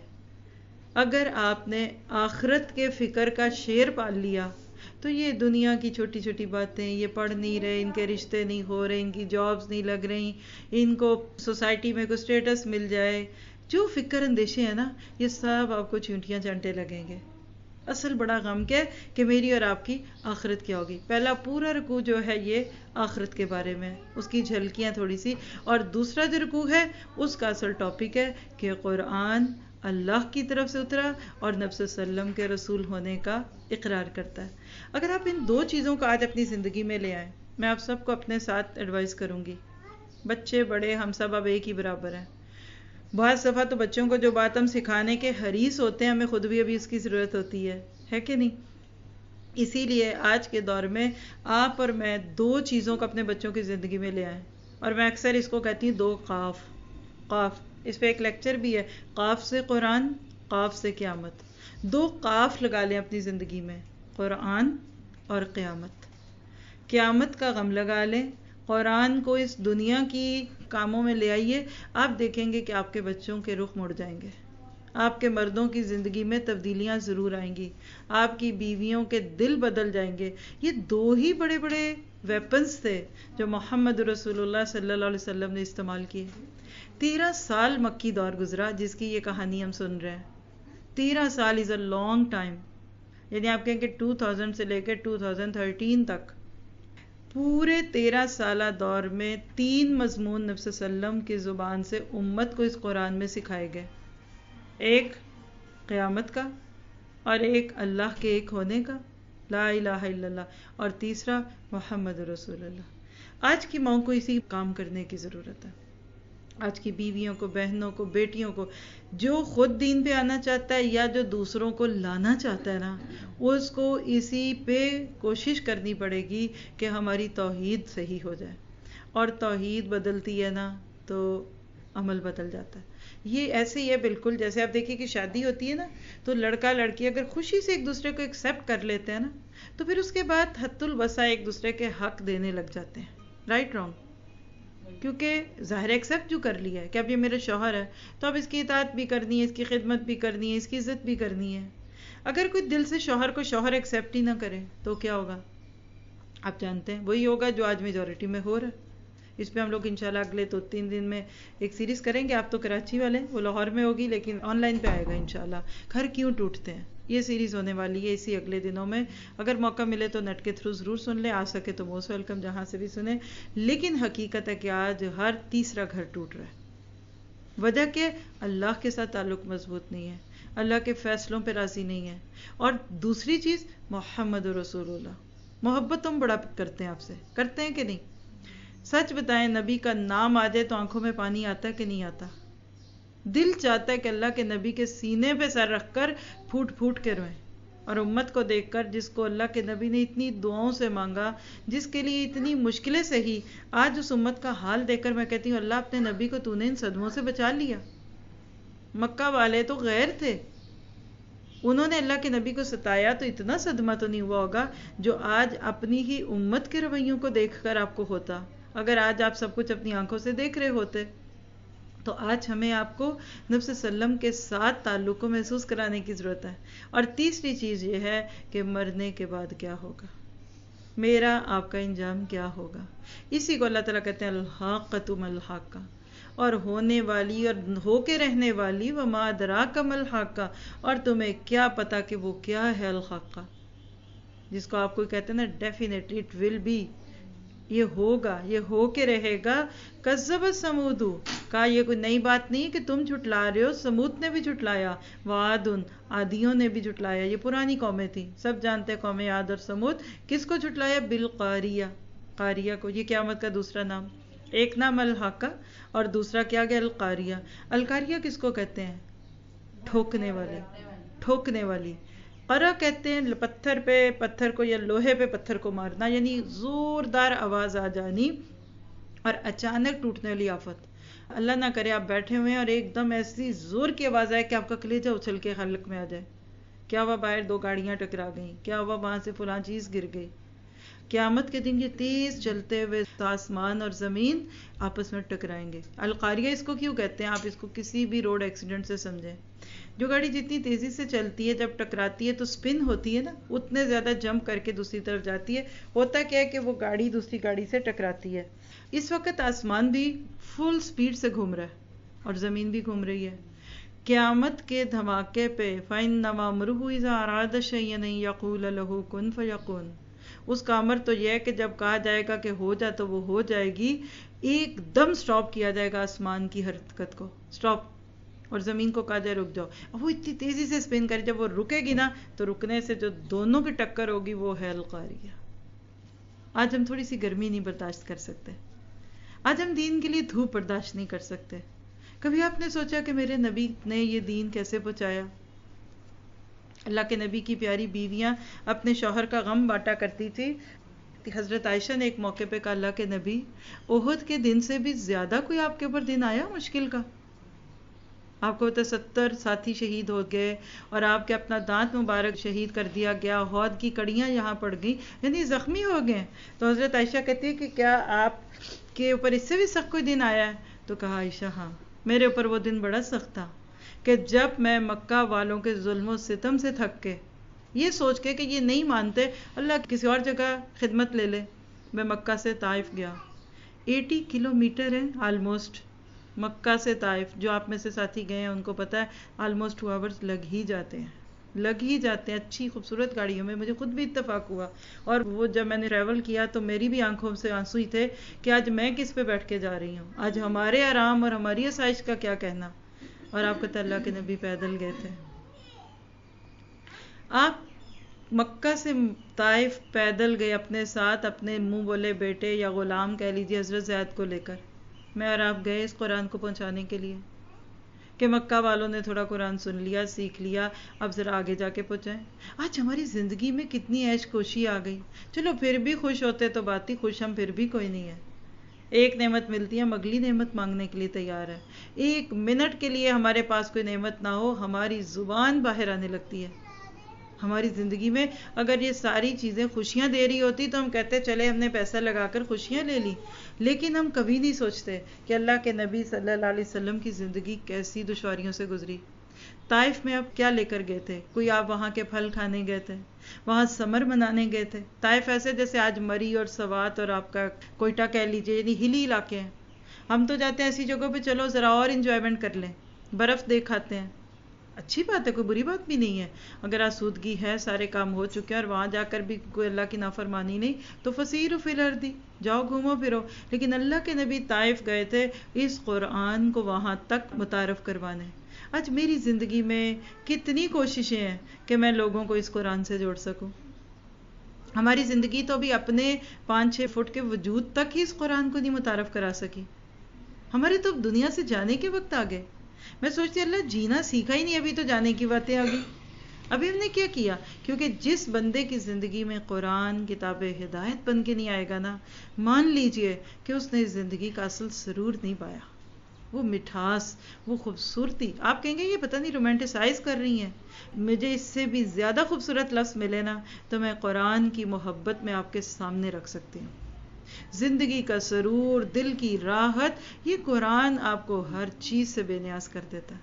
اگر آپ نے آخرت کے فکر کا شیر پال لیا تو یہ دنیا کی چھوٹی چھوٹی باتیں، یہ پڑھ نہیں رہے، ان کے رشتے نہیں ہو رہے، ان کی جابز نہیں لگ رہی، ان کو سوسائٹی میں کوئی سٹیٹس مل جائے، جو فکر اندیشے ہیں نا، یہ سب آپ کو چونٹیاں چانٹے لگیں گے. اصل بڑا غم کیا ہے کہ میری اور آپ کی آخرت کیا ہوگی. پہلا پورا رکوع جو ہے یہ آخرت کے بارے میں، اس کی جھلکیاں تھوڑی سی. اور دوسرا جو رکوع ہے اس کا اصل ٹاپک ہے کہ قرآن اللہ کی طرف سے اترا اور نبی صلی اللہ علیہ وسلم کے رسول ہونے کا اقرار کرتا ہے. اگر آپ ان دو چیزوں کو آج اپنی زندگی میں لے آئیں، میں آپ سب کو اپنے ساتھ ایڈوائز کروں گی، بچے بڑے ہم سب اب ایک ہی برابر ہیں. بعض دفعہ تو بچوں کو جو بات ہم سکھانے کے حریص ہوتے ہیں، ہمیں خود بھی ابھی اس کی ضرورت ہوتی ہے ہے کہ نہیں؟ اسی لیے آج کے دور میں آپ اور میں دو چیزوں کو اپنے بچوں کی زندگی میں لے آئیں. اور میں اکثر اس کو کہتی ہوں دو قاف. قاف، اس پہ ایک لیکچر بھی ہے، قاف سے قرآن، قاف سے قیامت. دو قاف لگا لیں اپنی زندگی میں، قرآن اور قیامت. قیامت کا غم لگا لیں، قرآن کو اس دنیا کی کاموں میں لے آئیے. آپ دیکھیں گے کہ آپ کے بچوں کے رخ مڑ جائیں گے. آپ کے مردوں کی زندگی میں تبدیلیاں ضرور آئیں گی. آپ کی بیویوں کے دل بدل جائیں گے. یہ دو ہی بڑے بڑے ویپنز تھے جو محمد رسول اللہ صلی اللہ علیہ وسلم نے استعمال کیے. تیرہ سال مکی دور گزرا جس کی یہ کہانی ہم سن رہے ہیں. تیرہ سال از اے لانگ ٹائم. یعنی آپ کہیں کہ ٹو تھاؤزینڈ سے لے کے ٹو تھاؤزینڈ تھرٹین تک پورے تیرہ سالہ دور میں تین مضمون نبی صلی اللہ علیہ وسلم کی زبان سے امت کو اس قرآن میں سکھائے گئے. ایک قیامت کا، اور ایک اللہ کے ایک ہونے کا، لا الہ الا اللہ، اور تیسرا محمد رسول اللہ. آج کی ماں کو اسی کام کرنے کی ضرورت ہے. آج کی بیویوں کو، بہنوں کو، بیٹیوں کو، جو خود دین پہ آنا چاہتا ہے یا جو دوسروں کو لانا چاہتا ہے نا، اس کو اسی پہ کوشش کرنی پڑے گی کہ ہماری توحید صحیح ہو جائے. اور توحید بدلتی ہے نا تو عمل بدل جاتا ہے. یہ ایسے ہی ہے بالکل جیسے آپ دیکھیں کہ شادی ہوتی ہے نا، تو لڑکا لڑکی اگر خوشی سے ایک دوسرے کو ایکسیپٹ کر لیتے ہیں نا، تو پھر اس کے بعد حت الوسع ایک دوسرے کے حق دینے لگ جاتے ہیں. Right wrong? کیونکہ ظاہر ایکسیپٹ جو کر لیا ہے کہ اب یہ میرا شوہر ہے تو اب اس کی اطاعت بھی کرنی ہے، اس کی خدمت بھی کرنی ہے، اس کی عزت بھی کرنی ہے. اگر کوئی دل سے شوہر کو شوہر ایکسیپٹ ہی نہ کرے تو کیا ہوگا؟ آپ جانتے ہیں وہی ہوگا جو آج میجورٹی میں ہو رہا ہے. اس پہ ہم لوگ انشاءاللہ اگلے دو تین دن میں ایک سیریز کریں گے. آپ تو کراچی والے ہیں, وہ لاہور میں ہوگی لیکن آن لائن پہ آئے گا انشاءاللہ. گھر کیوں ٹوٹتے ہیں, یہ سیریز ہونے والی ہے اسی اگلے دنوں میں. اگر موقع ملے تو نیٹ کے تھرو ضرور سن لیں, آ سکے تو موسٹ ویلکم جہاں سے بھی سنیں. لیکن حقیقت ہے کہ آج ہر تیسرا گھر ٹوٹ رہا ہے. وجہ کہ اللہ کے ساتھ تعلق مضبوط نہیں ہے, اللہ کے فیصلوں پہ راضی نہیں ہے. اور دوسری چیز محمد رسول اللہ, محبت ہم بڑا کرتے ہیں آپ سے, کرتے ہیں کہ نہیں؟ سچ بتائیں, نبی کا نام آ جائے تو آنکھوں میں پانی آتا ہے کہ نہیں آتا؟ دل چاہتا ہے کہ اللہ کے نبی کے سینے پہ سر رکھ کر پھوٹ پھوٹ کے روئیں. اور امت کو دیکھ کر, جس کو اللہ کے نبی نے اتنی دعاؤں سے مانگا, جس کے لیے اتنی مشکلیں سہی, آج اس امت کا حال دیکھ کر میں کہتی ہوں اللہ اپنے نبی کو تو نے ان صدموں سے بچا لیا. مکہ والے تو غیر تھے, انہوں نے اللہ کے نبی کو ستایا تو اتنا صدمہ تو نہیں ہوا ہوگا جو آج اپنی ہی امت کے رویوں کو دیکھ کر آپ کو ہوتا. اگر آج آپ سب کچھ اپنی آنکھوں سے دیکھ رہے ہوتے تو آج ہمیں آپ کو نبی صلی اللہ علیہ وسلم کے ساتھ تعلق کو محسوس کرانے کی ضرورت ہے. اور تیسری چیز یہ ہے کہ مرنے کے بعد کیا ہوگا, میرا آپ کا انجام کیا ہوگا. اسی کو اللہ تعالیٰ کہتے ہیں الحاقۃ ما الحاقہ, اور ہونے والی اور ہو کے رہنے والی وما ادراک ما الحاقہ, اور تمہیں کیا پتا کہ وہ کیا ہے الحاقہ, جس کو آپ کو کہتے ہیں نا ڈیفینیٹلی اٹ ول بی, یہ ہوگا, یہ ہو کے رہے گا. کذبت سمود, کہا یہ کوئی نئی بات نہیں ہے کہ تم جھٹلا رہے ہو, سمود نے بھی جھٹلایا, وعاد, عادیوں نے بھی جھٹلایا, یہ پرانی قومیں تھیں, سب جانتے ہیں قوم عاد اور سمود. کس کو جھٹلایا؟ بالقاریہ, قاریہ کو. یہ قیامت کا دوسرا نام, ایک نام الحاقہ اور دوسرا کیا گیا القاریہ. القاریہ کس کو کہتے ہیں؟ ٹھوکنے والے, ٹھوکنے والی. قرا کہتے ہیں پتھر پہ پتھر کو یا لوہے پہ پتھر کو مارنا, یعنی زوردار آواز آ جانی اور اچانک ٹوٹنے والی آفت. اللہ نہ کرے آپ بیٹھے ہوئے ہیں اور ایک دم ایسی زور کی آواز آئے کہ آپ کا کلیجہ اچھل کے حلق میں آ جائے. کیا ہوا باہر دو گاڑیاں ٹکرا گئیں, کیا ہوا وہاں سے فلاں چیز گر گئی. قیامت کے دن یہ تیز چلتے ہوئے آسمان اور زمین آپس میں ٹکرائیں گے. القاریہ اس کو کیوں کہتے ہیں؟ آپ اس کو کسی بھی روڈ ایکسیڈنٹ سے سمجھیں. جو گاڑی جتنی تیزی سے چلتی ہے جب ٹکراتی ہے تو سپن ہوتی ہے نا, اتنے زیادہ جمپ کر کے دوسری طرف جاتی ہے. ہوتا کیا ہے کہ وہ گاڑی دوسری گاڑی سے ٹکراتی ہے. اس وقت آسمان بھی فل سپیڈ سے گھوم رہا ہے اور زمین بھی گھوم رہی ہے. قیامت کے دھماکے پہ فَإِنَّمَا أَمْرُهُ إِذَا أَرَادَ شَيْئًا أَن يَقُولَ لَهُ كُن فَيَكُونُ. اس کا امر تو یہ ہے کہ جب کہا جائے گا کہ ہو جا تو وہ ہو جائے گی. ایک دم سٹاپ کیا جائے گا آسمان کی حرکت کو, سٹاپ, اور زمین کو کہا جائے رک جاؤ. اب وہ اتنی تیزی سے سپن کرے, جب وہ رکے گی نا تو رکنے سے جو دونوں کی ٹکر ہوگی وہ ہے القاریہ. آج ہم تھوڑی سی گرمی نہیں برداشت کر سکتے, آج ہم دین کے لیے دھوپ برداشت نہیں کر سکتے. کبھی آپ نے سوچا کہ میرے نبی نے یہ دین کیسے پہنچایا؟ اللہ کے نبی کی پیاری بیویاں اپنے شوہر کا غم بانٹا کرتی تھی. حضرت عائشہ نے ایک موقع پہ کہا اللہ کے نبی, احد کے دن سے بھی زیادہ کوئی آپ کے اوپر دن آیا مشکل کا؟ آپ کو پتا ستر ساتھی شہید ہو گئے اور آپ کے اپنا دانت مبارک شہید کر دیا گیا, ہود کی کڑیاں یہاں پڑ گئی, یعنی زخمی ہو گئے. تو حضرت عائشہ کہتی ہے کہ کیا آپ کے اوپر اس سے بھی سخت کوئی دن آیا ہے؟ تو کہا عائشہ ہاں, میرے اوپر وہ دن بڑا سخت تھا کہ جب میں مکہ والوں کے ظلم و ستم سے تھک کے, یہ سوچ کے کہ یہ نہیں مانتے اللہ کسی اور جگہ خدمت لے لے, میں مکہ سے طائف گیا. اسی کلومیٹر ہے آلموسٹ مکہ سے طائف. جو آپ میں سے ساتھی گئے ہیں ان کو پتا ہے آلموسٹ ٹو آورز لگ ہی جاتے ہیں, لگ ہی جاتے ہیں اچھی خوبصورت گاڑیوں میں. مجھے خود بھی اتفاق ہوا, اور وہ جب میں نے ٹریول کیا تو میری بھی آنکھوں سے آنسو ہی تھے کہ آج میں کس پہ بیٹھ کے جا رہی ہوں, آج ہمارے آرام اور ہماری آسائش کا کیا کہنا. اور آپ کہتے اللہ کے نبی پیدل گئے تھے. آپ مکہ سے طائف پیدل گئے, اپنے ساتھ اپنے منہ بولے بیٹے یا غلام کہہ لیجیے حضرت زید کو لے کر. میں اور آپ گئے اس قرآن کو پہنچانے کے لیے کہ مکہ والوں نے تھوڑا قرآن سن لیا, سیکھ لیا, اب ذرا آگے جا کے پہنچائیں. آج ہماری زندگی میں کتنی عیش کوشی آ گئی. چلو پھر بھی خوش ہوتے تو بات ہی, خوش ہم پھر بھی کوئی نہیں ہے. ایک نعمت ملتی ہے ہم اگلی نعمت مانگنے کے لیے تیار ہے. ایک منٹ کے لیے ہمارے پاس کوئی نعمت نہ ہو ہماری زبان باہر آنے لگتی ہے. ہماری زندگی میں اگر یہ ساری چیزیں خوشیاں دے رہی ہوتی تو ہم کہتے چلے ہم نے پیسہ لگا کر خوشیاں لے لی. لیکن ہم کبھی نہیں سوچتے کہ اللہ کے نبی صلی اللہ علیہ وسلم کی زندگی کیسی دشواریوں سے گزری. طائف میں آپ کیا لے کر گئے تھے؟ کوئی آپ وہاں کے پھل کھانے گئے تھے؟ وہاں سمر منانے گئے تھے؟ طائف ایسے جیسے آج مری اور سوات اور آپ کا کوئٹہ کہہ لیجیے، یعنی ہلی علاقے ہیں. ہم تو جاتے ہیں ایسی جگہوں پہ چلو ذرا اور انجوائمنٹ کر لیں، برف دیکھ آتے ہیں. اچھی بات ہے، کوئی بری بات بھی نہیں ہے. اگر آسودگی ہے، سارے کام ہو چکے ہیں اور وہاں جا کر بھی کوئی اللہ کی نافرمانی نہیں، تو فسیروا فی الارض، جاؤ گھومو پھرو. لیکن اللہ کے نبی طائف گئے تھے اس قرآن کو وہاں تک متعارف کروانے. آج میری زندگی میں کتنی کوششیں ہیں کہ میں لوگوں کو اس قرآن سے جوڑ سکوں. ہماری زندگی تو ابھی اپنے پانچ چھ فٹ کے وجود تک ہی اس قرآن کو نہیں متعارف کرا سکی. ہمارے تو اب دنیا سے جانے کے وقت آ گئے. میں سوچتی اللہ جینا سیکھا ہی نہیں، ابھی تو جانے کی باتیں آ گئی. ابھی ہم نے کیا کیا؟ کیونکہ جس بندے کی زندگی میں قرآن کتاب ہدایت بن کے نہیں آئے گا نا، مان لیجئے کہ اس نے زندگی کا اصل سرور نہیں پایا. وہ مٹھاس، وہ خوبصورتی، آپ کہیں گے یہ پتہ نہیں رومانٹیسائز کر رہی ہیں. مجھے اس سے بھی زیادہ خوبصورت لفظ ملے نا تو میں قرآن کی محبت میں آپ کے سامنے رکھ سکتی ہوں. زندگی کا سرور، دل کی راحت، یہ قرآن آپ کو ہر چیز سے بے نیاز کر دیتا ہے.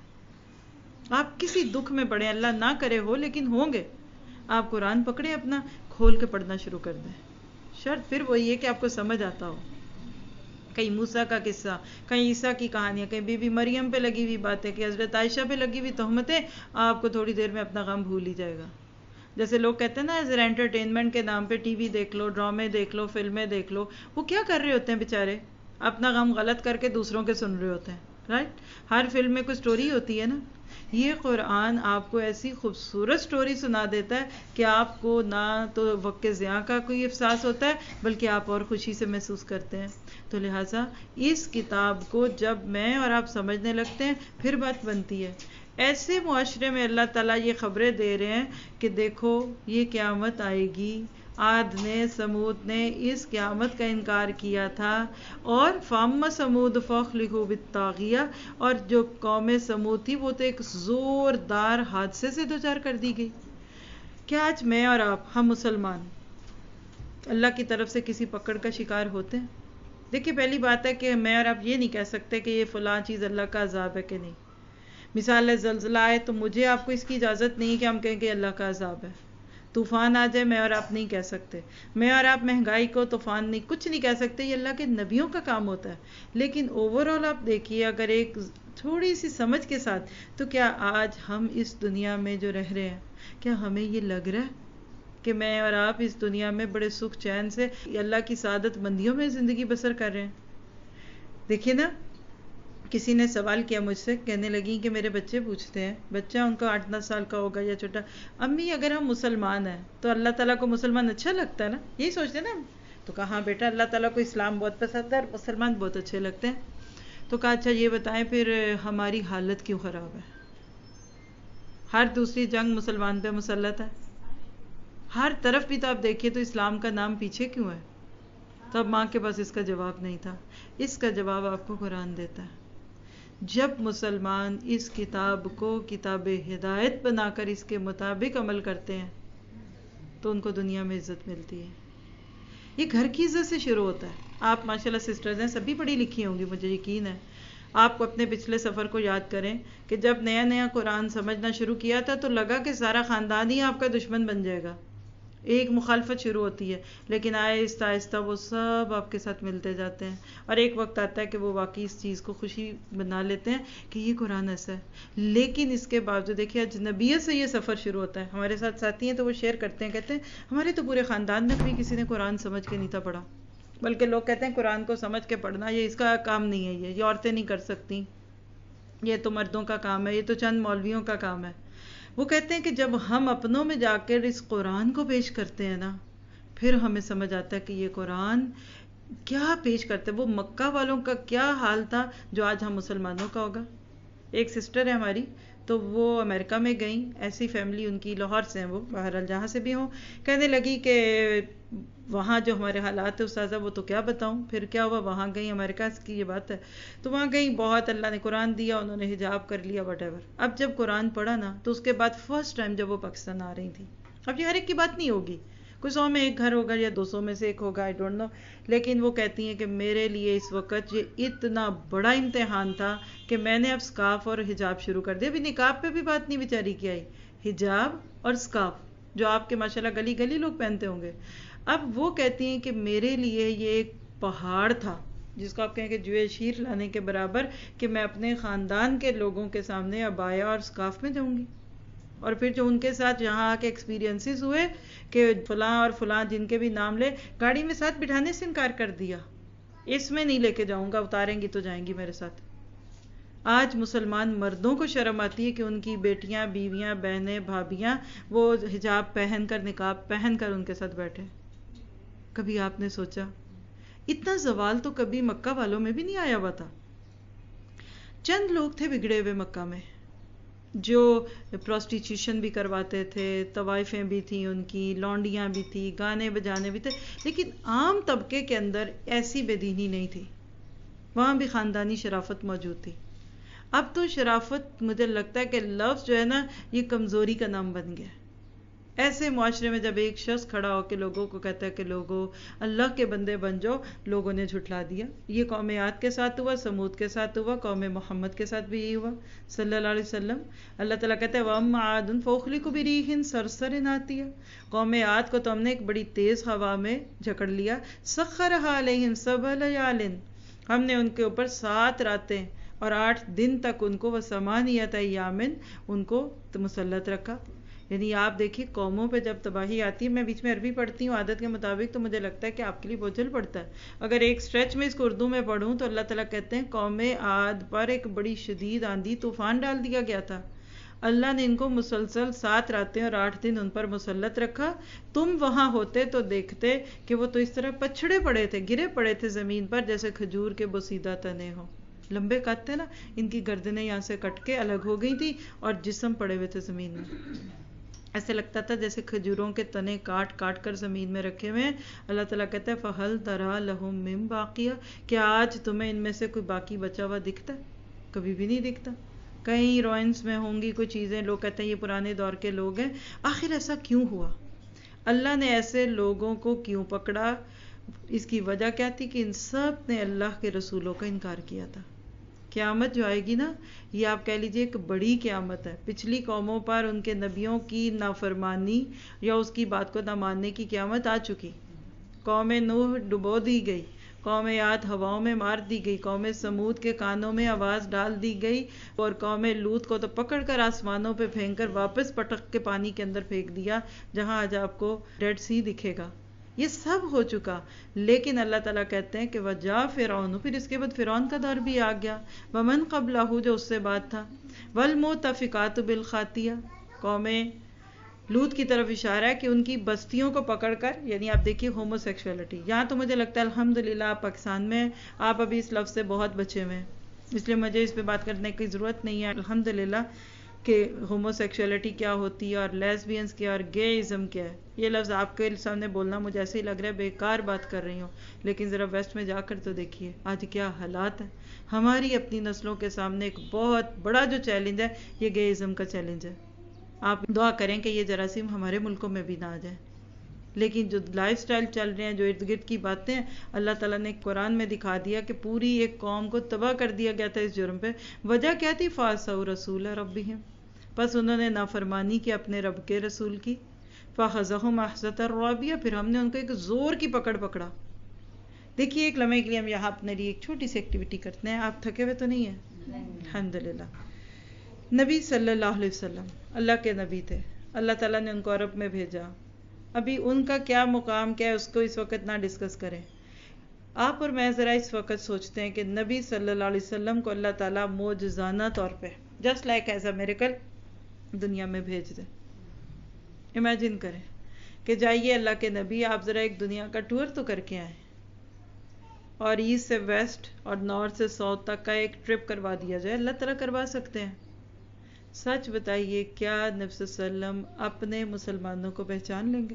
آپ کسی دکھ میں پڑے، اللہ نہ کرے ہو لیکن ہوں گے، آپ قرآن پکڑے اپنا، کھول کے پڑھنا شروع کر دیں. شرط پھر وہی ہے کہ آپ کو سمجھ آتا ہو. کہیں موسیٰ کا قصہ، کہیں عیسیٰ کی کہانیاں، کہیں بی بی مریم پہ لگی ہوئی باتیں، کہ حضرت عائشہ پہ لگی ہوئی تہمتیں، آپ کو تھوڑی دیر میں اپنا غم بھول ہی جائے گا. جیسے لوگ کہتے ہیں نا ایز انٹرٹینمنٹ کے نام پہ ٹی وی دیکھ لو، ڈرامے دیکھ لو، فلمیں دیکھ لو. وہ کیا کر رہے ہوتے ہیں بیچارے؟ اپنا غم غلط کر کے دوسروں کے سن رہے ہوتے ہیں. رائٹ؟ ہر فلم میں کوئی سٹوری ہوتی ہے نا. یہ قرآن آپ کو ایسی خوبصورت سٹوری سنا دیتا ہے کہ آپ کو نہ تو وقت ضیاء کا کوئی احساس ہوتا ہے بلکہ آپ اور خوشی سے محسوس کرتے ہیں. تو لہٰذا اس کتاب کو جب میں اور آپ سمجھنے لگتے ہیں پھر بات بنتی ہے. ایسے معاشرے میں اللہ تعالیٰ یہ خبریں دے رہے ہیں کہ دیکھو یہ قیامت آئے گی، عاد نے سمود نے اس قیامت کا انکار کیا تھا، اور فَأَمَّا ثَمُودُ فَأُهْلِكُوا بِالطَّاغِيَةِ، اور جو قوم سمود تھی وہ تو ایک زوردار حادثے سے دوچار کر دی گئی. کیا آج میں اور آپ، ہم مسلمان، اللہ کی طرف سے کسی پکڑ کا شکار ہوتے ہیں؟ دیکھیے پہلی بات ہے کہ میں اور آپ یہ نہیں کہہ سکتے کہ یہ فلاں چیز اللہ کا عذاب ہے کہ نہیں. مثال ہے زلزلہ آئے تو مجھے آپ کو اس کی اجازت نہیں کہ ہم کہیں کہ اللہ کا عذاب ہے. طوفان آ جائے، میں اور آپ نہیں کہہ سکتے. میں اور آپ مہنگائی کو طوفان نہیں، کچھ نہیں کہہ سکتے، یہ اللہ کے نبیوں کا کام ہوتا ہے. لیکن اوور آل آپ دیکھیے اگر ایک تھوڑی سی سمجھ کے ساتھ، تو کیا آج ہم اس دنیا میں جو رہ رہے ہیں، کیا ہمیں یہ لگ رہا ہے کہ میں اور آپ اس دنیا میں بڑے سکھ چین سے اللہ کی سعادت مندیوں میں زندگی بسر کر رہے ہیں؟ دیکھیے نا، کسی نے سوال کیا مجھ سے، کہنے لگی کہ میرے بچے پوچھتے ہیں، بچہ ان کا آٹھ دس سال کا ہوگا یا چھوٹا، امی اگر ہم مسلمان ہیں تو اللہ تعالیٰ کو مسلمان اچھا لگتا ہے نا؟ یہی سوچتے ہیں نا ہم. تو کہا ہاں بیٹا، اللہ تعالیٰ کو اسلام بہت پسند ہے اور مسلمان بہت اچھے لگتے ہیں. تو کہا اچھا یہ بتائیں پھر ہماری حالت کیوں خراب ہے؟ ہر دوسری جنگ مسلمان پہ مسلط ہے، ہر طرف بھی تو آپ دیکھیے تو اسلام کا نام پیچھے کیوں ہے؟ تو اب ماں کے پاس اس کا جواب نہیں تھا. اس کا جواب آپ کو قرآن دیتا ہے. جب مسلمان اس کتاب کو کتاب ہدایت بنا کر اس کے مطابق عمل کرتے ہیں تو ان کو دنیا میں عزت ملتی ہے. یہ گھر کی عزت سے شروع ہوتا ہے. آپ ماشاءاللہ سسٹرز ہیں، سبھی پڑھی لکھی ہوں گی، مجھے یقین ہے. آپ کو اپنے پچھلے سفر کو یاد کریں کہ جب نیا نیا قرآن سمجھنا شروع کیا تھا تو لگا کہ سارا خاندان ہی آپ کا دشمن بن جائے گا. ایک مخالفت شروع ہوتی ہے، لیکن آہستہ آہستہ وہ سب آپ کے ساتھ ملتے جاتے ہیں، اور ایک وقت آتا ہے کہ وہ واقعی اس چیز کو خوشی بنا لیتے ہیں کہ یہ قرآن ایسا ہے. لیکن اس کے باوجود دیکھیے اجنبیت سے یہ سفر شروع ہوتا ہے. ہمارے ساتھ ساتھی ہیں تو وہ شیئر کرتے ہیں، کہتے ہیں ہمارے تو پورے خاندان میں کبھی کسی نے قرآن سمجھ کے نہیں تھا پڑھا، بلکہ لوگ کہتے ہیں قرآن کو سمجھ کے پڑھنا یہ اس کا کام نہیں ہے، یہ یہ عورتیں نہیں کر سکتی، یہ تو مردوں کا کام ہے، یہ تو چند مولویوں کا کام ہے. وہ کہتے ہیں کہ جب ہم اپنوں میں جا کر اس قرآن کو پیش کرتے ہیں نا، پھر ہمیں سمجھ آتا ہے کہ یہ قرآن کیا پیش کرتے ہیں. وہ مکہ والوں کا کیا حال تھا جو آج ہم مسلمانوں کا ہوگا. ایک سسٹر ہے ہماری، تو وہ امریکہ میں گئیں، ایسی فیملی ان کی، لاہور سے ہیں وہ، بہرحال جہاں سے بھی ہوں، کہنے لگی کہ وہاں جو ہمارے حالات ہیں استاذہ وہ تو کیا بتاؤں. پھر کیا ہوا، وہاں گئیں، امریکہ کی یہ بات ہے، تو وہاں گئیں، بہت اللہ نے قرآن دیا، انہوں نے حجاب کر لیا، وٹ ایور. اب جب قرآن پڑھا نا تو اس کے بعد فرسٹ ٹائم جب وہ پاکستان آ رہی تھی، اب یہ ہر ایک کی بات نہیں ہوگی، کوئی سو میں ایک گھر ہوگا یا دو سو میں سے ایک ہوگا، آئی ڈونٹ نو، لیکن وہ کہتی ہیں کہ میرے لیے اس وقت یہ اتنا بڑا امتحان تھا کہ میں نے اب سکارف اور حجاب شروع کر دیا. ابھی نقاب پہ بھی بات نہیں بیچاری کی آئی، حجاب اور سکارف جو آپ کے ماشاءاللہ گلی گلی لوگ پہنتے ہوں گے. اب وہ کہتی ہیں کہ میرے لیے یہ ایک پہاڑ تھا جس کو آپ کہیں کہ جوئے شیر لانے کے برابر، کہ میں اپنے خاندان کے لوگوں کے سامنے ابایا اور سکارف میں جاؤں گی. اور پھر جو ان کے ساتھ یہاں آ کے ایکسپیرینسز ہوئے کہ فلاں اور فلاں جن کے بھی نام لے، گاڑی میں ساتھ بٹھانے سے انکار کر دیا، اس میں نہیں لے کے جاؤں گا، اتاریں گی تو جائیں گی میرے ساتھ. آج مسلمان مردوں کو شرم آتی ہے کہ ان کی بیٹیاں، بیویاں، بہنیں، بھابیاں وہ حجاب پہن کر، نقاب پہن کر ان کے ساتھ بیٹھے. کبھی آپ نے سوچا؟ اتنا زوال تو کبھی مکہ والوں میں بھی نہیں آیا ہوا تھا. چند لوگ تھے بگڑے ہوئے مکہ میں جو پروسٹیچیوشن بھی کرواتے تھے، طوائفیں بھی تھیں، ان کی لونڈیاں بھی تھیں، گانے بجانے بھی تھے، لیکن عام طبقے کے اندر ایسی بے دینی نہیں تھی. وہاں بھی خاندانی شرافت موجود تھی. اب تو شرافت مجھے لگتا ہے کہ لفظ جو ہے نا یہ کمزوری کا نام بن گیا. ایسے معاشرے میں جب ایک شخص کھڑا ہو کے لوگوں کو کہتا ہے کہ لوگوں اللہ کے بندے بن جاؤ، لوگوں نے جھٹلا دیا. یہ قوم عاد کے ساتھ ہوا، سمود کے ساتھ ہوا، قوم محمد کے ساتھ بھی یہی ہوا صلی اللہ علیہ وسلم. اللہ تعالیٰ کہتے ہیں وَأَمَّا عَادٌ فَأُخْلِقُوا بِرِيحٍ صَرْصَرٍ عَاتِيَةٍ. قوم عاد کو تو ہم نے ایک بڑی تیز ہوا میں جکڑ لیا. سَخَّرَهَا عَلَيْهِمْ سَبْعَ لَيَالٍ. ہم نے ان کے اوپر سات راتیں اور آٹھ دن تک ان کو وَثَمَانِيَةَ أَيَّامٍ ان کو مسلط رکھا. یعنی آپ دیکھیے قوموں پہ جب تباہی آتی ہے، میں بیچ میں عربی پڑھتی ہوں عادت کے مطابق تو مجھے لگتا ہے کہ آپ کے لیے بوجھل پڑتا ہے. اگر ایک سٹریچ میں اس کو اردو میں پڑھوں تو اللہ تعالیٰ کہتے ہیں قوم عاد پر ایک بڑی شدید آندھی طوفان ڈال دیا گیا تھا. اللہ نے ان کو مسلسل سات راتیں اور آٹھ دن ان پر مسلط رکھا. تم وہاں ہوتے تو دیکھتے کہ وہ تو اس طرح پچھڑے پڑے تھے، گرے پڑے تھے زمین پر جیسے کھجور کے بوسیدہ تنے ہوں. لمبے قد تھے نا، ان کی گردنیں یہاں سے کٹ کے الگ ہو گئی تھی اور جسم پڑے ہوئے تھے زمین میں. ایسے لگتا تھا جیسے کھجوروں کے تنے کاٹ کاٹ کر زمین میں رکھے ہوئے ہیں. اللہ تعالیٰ کہتا ہے فَهَلْ تَرَى لَهُم مِّن بَاقِيَةٍ. کیا آج تمہیں ان میں سے کوئی باقی بچا ہوا دکھتا ہے؟ کبھی بھی نہیں دکھتا. کئی روئنس میں ہوں گی کوئی چیزیں، لوگ کہتے ہیں یہ پرانے دور کے لوگ ہیں. آخر ایسا کیوں ہوا؟ اللہ نے ایسے لوگوں کو کیوں پکڑا؟ اس کی وجہ کیا تھی کہ ان سب نے اللہ کے رسولوں کا انکار کیا تھا. قیامت جو آئے گی نا، یہ آپ کہہ لیجئے ایک بڑی قیامت ہے. پچھلی قوموں پر ان کے نبیوں کی نافرمانی یا اس کی بات کو نہ ماننے کی قیامت آ چکی. قوم نوح ڈبو دی گئی، قوم عاد ہواؤں میں مار دی گئی، قوم سمود کے کانوں میں آواز ڈال دی گئی، اور قوم لوط کو تو پکڑ کر آسمانوں پہ پھینک کر واپس پٹک کے پانی کے اندر پھینک دیا جہاں آج آپ کو ڈیڈ سی دکھے گا. یہ سب ہو چکا. لیکن اللہ تعالیٰ کہتے ہیں کہ وجا فرعون، پھر اس کے بعد فرعون کا دور بھی آ گیا. ومن قبلہ، جو اس سے بات تھا. والمؤتفقات بالخاطیہ، قوم لوط کی طرف اشارہ ہے کہ ان کی بستیوں کو پکڑ کر، یعنی آپ دیکھیے ہومو سیکشولیٹی. یہاں تو مجھے لگتا ہے الحمدللہ آپ پاکستان میں آپ ابھی اس لفظ سے بہت بچے ہوئے ہیں، اس لیے مجھے اس پہ بات کرنے کی ضرورت نہیں ہے الحمدللہ کہ ہومو سیکشولیٹی کیا ہوتی ہے اور لیسبینز کیا اور گےازم کیا ہے. یہ لفظ آپ کے سامنے بولنا مجھے ایسے ہی لگ رہا ہے بیکار بات کر رہی ہوں، لیکن ذرا ویسٹ میں جا کر تو دیکھیے آج کیا حالات ہیں. ہماری اپنی نسلوں کے سامنے ایک بہت بڑا جو چیلنج ہے یہ گےازم کا چیلنج ہے. آپ دعا کریں کہ یہ جراثیم ہمارے ملکوں میں بھی نہ آ جائے. لیکن جو لائف سٹائل چل رہے ہیں، جو ارد گرد کی باتیں، اللہ تعالیٰ نے قرآن میں دکھا دیا کہ پوری ایک قوم کو تباہ کر دیا گیا تھا اس جرم پہ. وجہ کیا تھی؟ فَعَصَوْا رَسُولَ رَبِّهِمْ، بس انہوں نے نافرمانی کی اپنے رب کے رسول کی. فَأَخَذَهُمْ أَخْذَةً رَّابِيَةً، پھر ہم نے ان کو ایک زور کی پکڑ پکڑا. دیکھیے ایک لمحے کے لیے ہم یہاں اپنے لیے ایک چھوٹی سی ایکٹیویٹی کرتے ہیں. آپ تھکے ہوئے تو نہیں ہیں؟ الحمدللہ. نبی صلی اللہ علیہ وسلم اللہ کے نبی تھے، اللہ تعالیٰ نے ان کو عرب میں بھیجا. ابھی ان کا کیا مقام کیا ہے اس کو اس وقت نہ ڈسکس کریں. آپ اور میں ذرا اس وقت سوچتے ہیں کہ نبی صلی اللہ علیہ وسلم کو اللہ تعالیٰ معجزانہ طور پہ just like as a miracle دنیا میں بھیج دے. امیجن کریں کہ جائیے اللہ کے نبی، آپ ذرا ایک دنیا کا ٹور تو کر کے آئیں، اور ایسٹ سے ویسٹ اور نارتھ سے ساؤتھ تک کا ایک ٹرپ کروا دیا جائے. اللہ تعالیٰ کروا سکتے ہیں. سچ بتائیے کیا نبی صلی اللہ علیہ وسلم اپنے مسلمانوں کو پہچان لیں گے؟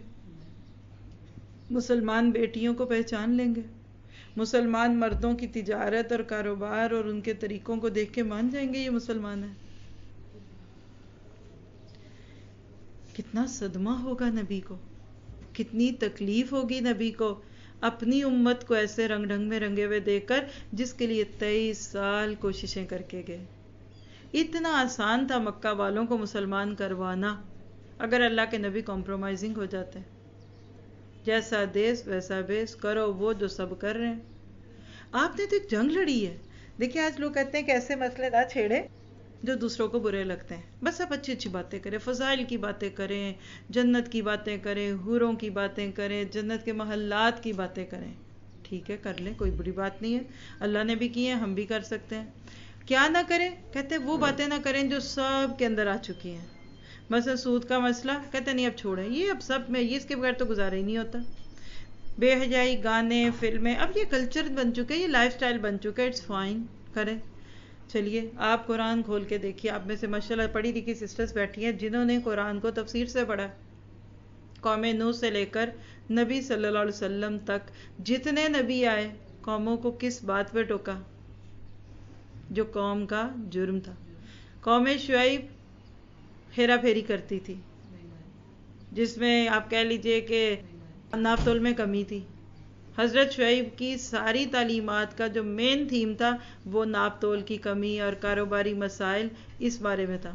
مسلمان بیٹیوں کو پہچان لیں گے؟ مسلمان مردوں کی تجارت اور کاروبار اور ان کے طریقوں کو دیکھ کے مان جائیں گے یہ مسلمان ہیں؟ کتنا صدمہ ہوگا نبی کو، کتنی تکلیف ہوگی نبی کو اپنی امت کو ایسے رنگ ڈھنگ میں رنگے ہوئے دیکھ کر، جس کے لیے تیئیس سال کوششیں کر کے گئے۔ اتنا آسان تھا مکہ والوں کو مسلمان کروانا اگر اللہ کے نبی کمپرومائزنگ ہو جاتے۔ جیسا دیس ویسا بیس، کرو وہ جو سب کر رہے ہیں۔ آپ نے تو ایک جنگ لڑی ہے۔ دیکھیں آج لوگ کہتے ہیں کہ ایسے مسئلے نہ چھیڑے جو دوسروں کو برے لگتے ہیں، بس آپ اچھی اچھی باتیں کریں، فضائل کی باتیں کریں، جنت کی باتیں کریں، حوروں کی باتیں کریں، جنت کے محلات کی باتیں کریں۔ ٹھیک ہے، کر لیں، کوئی بری بات نہیں ہے، اللہ نے بھی کی ہیں، ہم بھی کر سکتے ہیں۔ کیا نہ کریں؟ کہتے ہیں وہ باتیں نہ کریں جو سب کے اندر آ چکی ہیں۔ مثلا سود کا مسئلہ، کہتے ہیں نہیں اب چھوڑیں، یہ اب سب میں، یہ اس کے بغیر تو گزارا ہی نہیں ہوتا۔ بے حیائی، گانے، فلمیں، اب یہ کلچر بن چکے، یہ لائف سٹائل بن چکا ہے، اٹس فائن، کریں۔ چلیے آپ قرآن کھول کے دیکھیے، آپ میں سے ماشاءاللہ پڑھی لکھی سسٹرز بیٹھی ہیں جنہوں نے قرآن کو تفسیر سے پڑھا۔ قوم نوح سے لے کر نبی صلی اللہ علیہ وسلم تک جتنے نبی آئے، قوموں کو کس بات پہ ٹوکا؟ جو قوم کا جرم تھا۔ قوم شعیب ہیرا پھیری کرتی تھی، جس میں آپ کہہ لیجئے کہ ناپ تول میں کمی تھی۔ حضرت شعیب کی ساری تعلیمات کا جو مین تھیم تھا وہ ناپ تول کی کمی اور کاروباری مسائل اس بارے میں تھا۔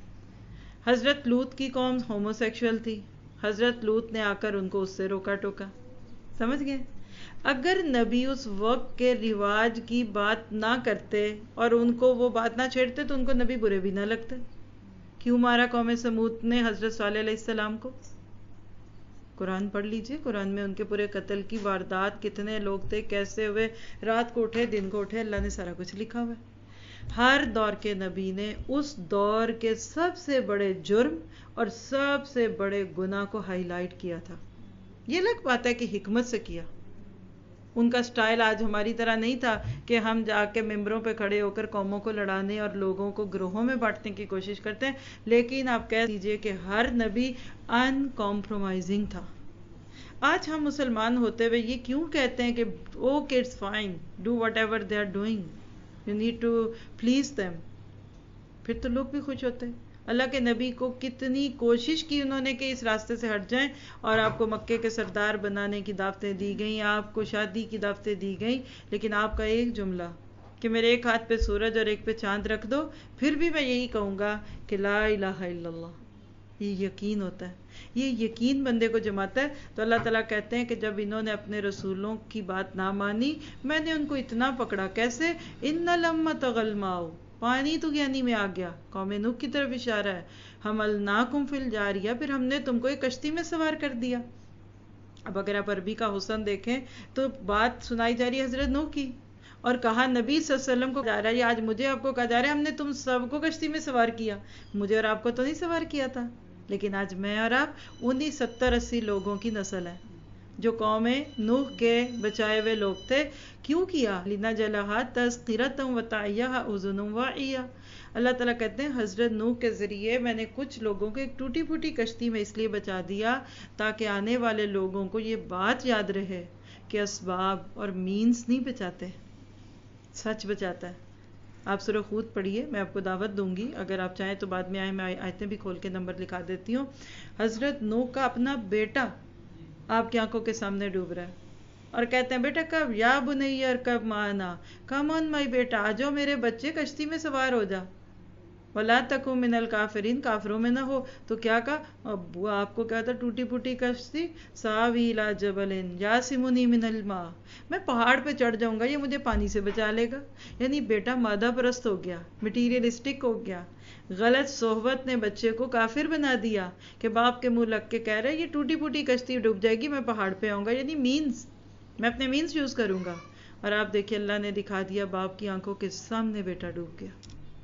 حضرت لوط کی قوم ہومو سیکشول تھی، حضرت لوط نے آ کر ان کو اس سے روکا ٹوکا۔ سمجھ گئے؟ اگر نبی اس وقت کے رواج کی بات نہ کرتے اور ان کو وہ بات نہ چھیڑتے تو ان کو نبی برے بھی نہ لگتے۔ کیوں مارا قوم سمود نے حضرت صالح علیہ السلام کو؟ قرآن پڑھ لیجئے، قرآن میں ان کے پورے قتل کی واردات، کتنے لوگ تھے، کیسے ہوئے، رات کو اٹھے، دن کو اٹھے، اللہ نے سارا کچھ لکھا ہوا ہے۔ ہر دور کے نبی نے اس دور کے سب سے بڑے جرم اور سب سے بڑے گناہ کو ہائی لائٹ کیا تھا۔ یہ الگ بات ہے کہ حکمت سے کیا۔ ان کا سٹائل آج ہماری طرح نہیں تھا کہ ہم جا کے ممبروں پہ کھڑے ہو کر قوموں کو لڑانے اور لوگوں کو گروہوں میں بانٹنے کی کوشش کرتے ہیں، لیکن آپ کہہ دیجئے کہ ہر نبی ان کمپرومائزنگ تھا۔ آج ہم مسلمان ہوتے ہوئے یہ کیوں کہتے ہیں کہ okay it's fine, do whatever they are doing, you need to please them, پھر تو لوگ بھی خوش ہوتے ہیں۔ اللہ کے نبی کو کتنی کوشش کی انہوں نے کہ اس راستے سے ہٹ جائیں، اور آپ کو مکے کے سردار بنانے کی دعوتیں دی گئیں، آپ کو شادی کی دعوتیں دی گئیں، لیکن آپ کا ایک جملہ کہ میرے ایک ہاتھ پہ سورج اور ایک پہ چاند رکھ دو، پھر بھی میں یہی کہوں گا کہ لا الہ الا اللہ۔ یہ یقین ہوتا ہے، یہ یقین بندے کو جماتا ہے۔ تو اللہ تعالیٰ کہتے ہیں کہ جب انہوں نے اپنے رسولوں کی بات نہ مانی، میں نے ان کو اتنا پکڑا، کیسے؟ ان لما طغى الماء، پانی تو یعنی میں آ گیا۔ قوم نوح کی طرف اشارہ ہے، حملناکم فی الجاریہ، پھر ہم نے تم کو ایک کشتی میں سوار کر دیا۔ اب اگر آپ عربی کا حسن دیکھیں تو بات سنائی جا رہی ہے حضرت نوح کی، اور کہا نبی صلی اللہ علیہ وسلم کو جا رہا ہے، آج مجھے آپ کو کہا جا رہا ہے ہم نے تم سب کو کشتی میں سوار کیا، مجھے اور آپ کو تو نہیں سوار کیا تھا۔ لیکن آج میں اور آپ انہی ستر اسی لوگوں کی نسل ہے جو قوم نوح کے بچائے ہوئے لوگ تھے۔ کیوں کیا؟ لِنَجْعَلَهَا تَذْکِرَةً وَتَعِیَّهَا أُذُنٌ وَاعِیَةٌ۔ اللہ تعالیٰ کہتے ہیں حضرت نوح کے ذریعے میں نے کچھ لوگوں کو ایک ٹوٹی پھوٹی کشتی میں اس لیے بچا دیا تاکہ آنے والے لوگوں کو یہ بات یاد رہے کہ اسباب اور مینز نہیں بچاتے، سچ بچاتا ہے۔ آپ سورہ ہود پڑھیے، میں آپ کو دعوت دوں گی، اگر آپ چاہیں تو بعد میں آئیں، میں آیتیں بھی کھول کے نمبر لکھا دیتی ہوں۔ حضرت نوح کا اپنا بیٹا آپ کی آنکھوں کے سامنے ڈوب رہا ہے اور کہتے ہیں بیٹا کب؟ یا بنی ارکب معنا، کم آن مائی بیٹا، آ جاؤ میرے بچے، کشتی میں سوار ہو جا، ولا تکن من الکافرین، کافروں میں نہ ہو۔ تو کیا کہا؟ ابو آپ کو کیا تھا؟ ٹوٹی پھوٹی کشتی، ساوی الی جبل یعصمنی من الماء، میں پہاڑ پہ چڑھ جاؤں گا، یہ مجھے پانی سے بچا لے گا۔ یعنی بیٹا مادہ پرست ہو گیا، مٹیریلسٹک ہو گیا، غلط صحبت نے بچے کو کافر بنا دیا کہ باپ کے منہ لگ کے کہہ رہے یہ ٹوٹی پھوٹی کشتی ڈوب جائے گی، میں پہاڑ پہ آؤں گا، یعنی مینز، میں اپنے مینز یوز کروں گا۔ اور آپ دیکھیے اللہ نے دکھا دیا باپ کی آنکھوں کے سامنے بیٹا ڈوب گیا۔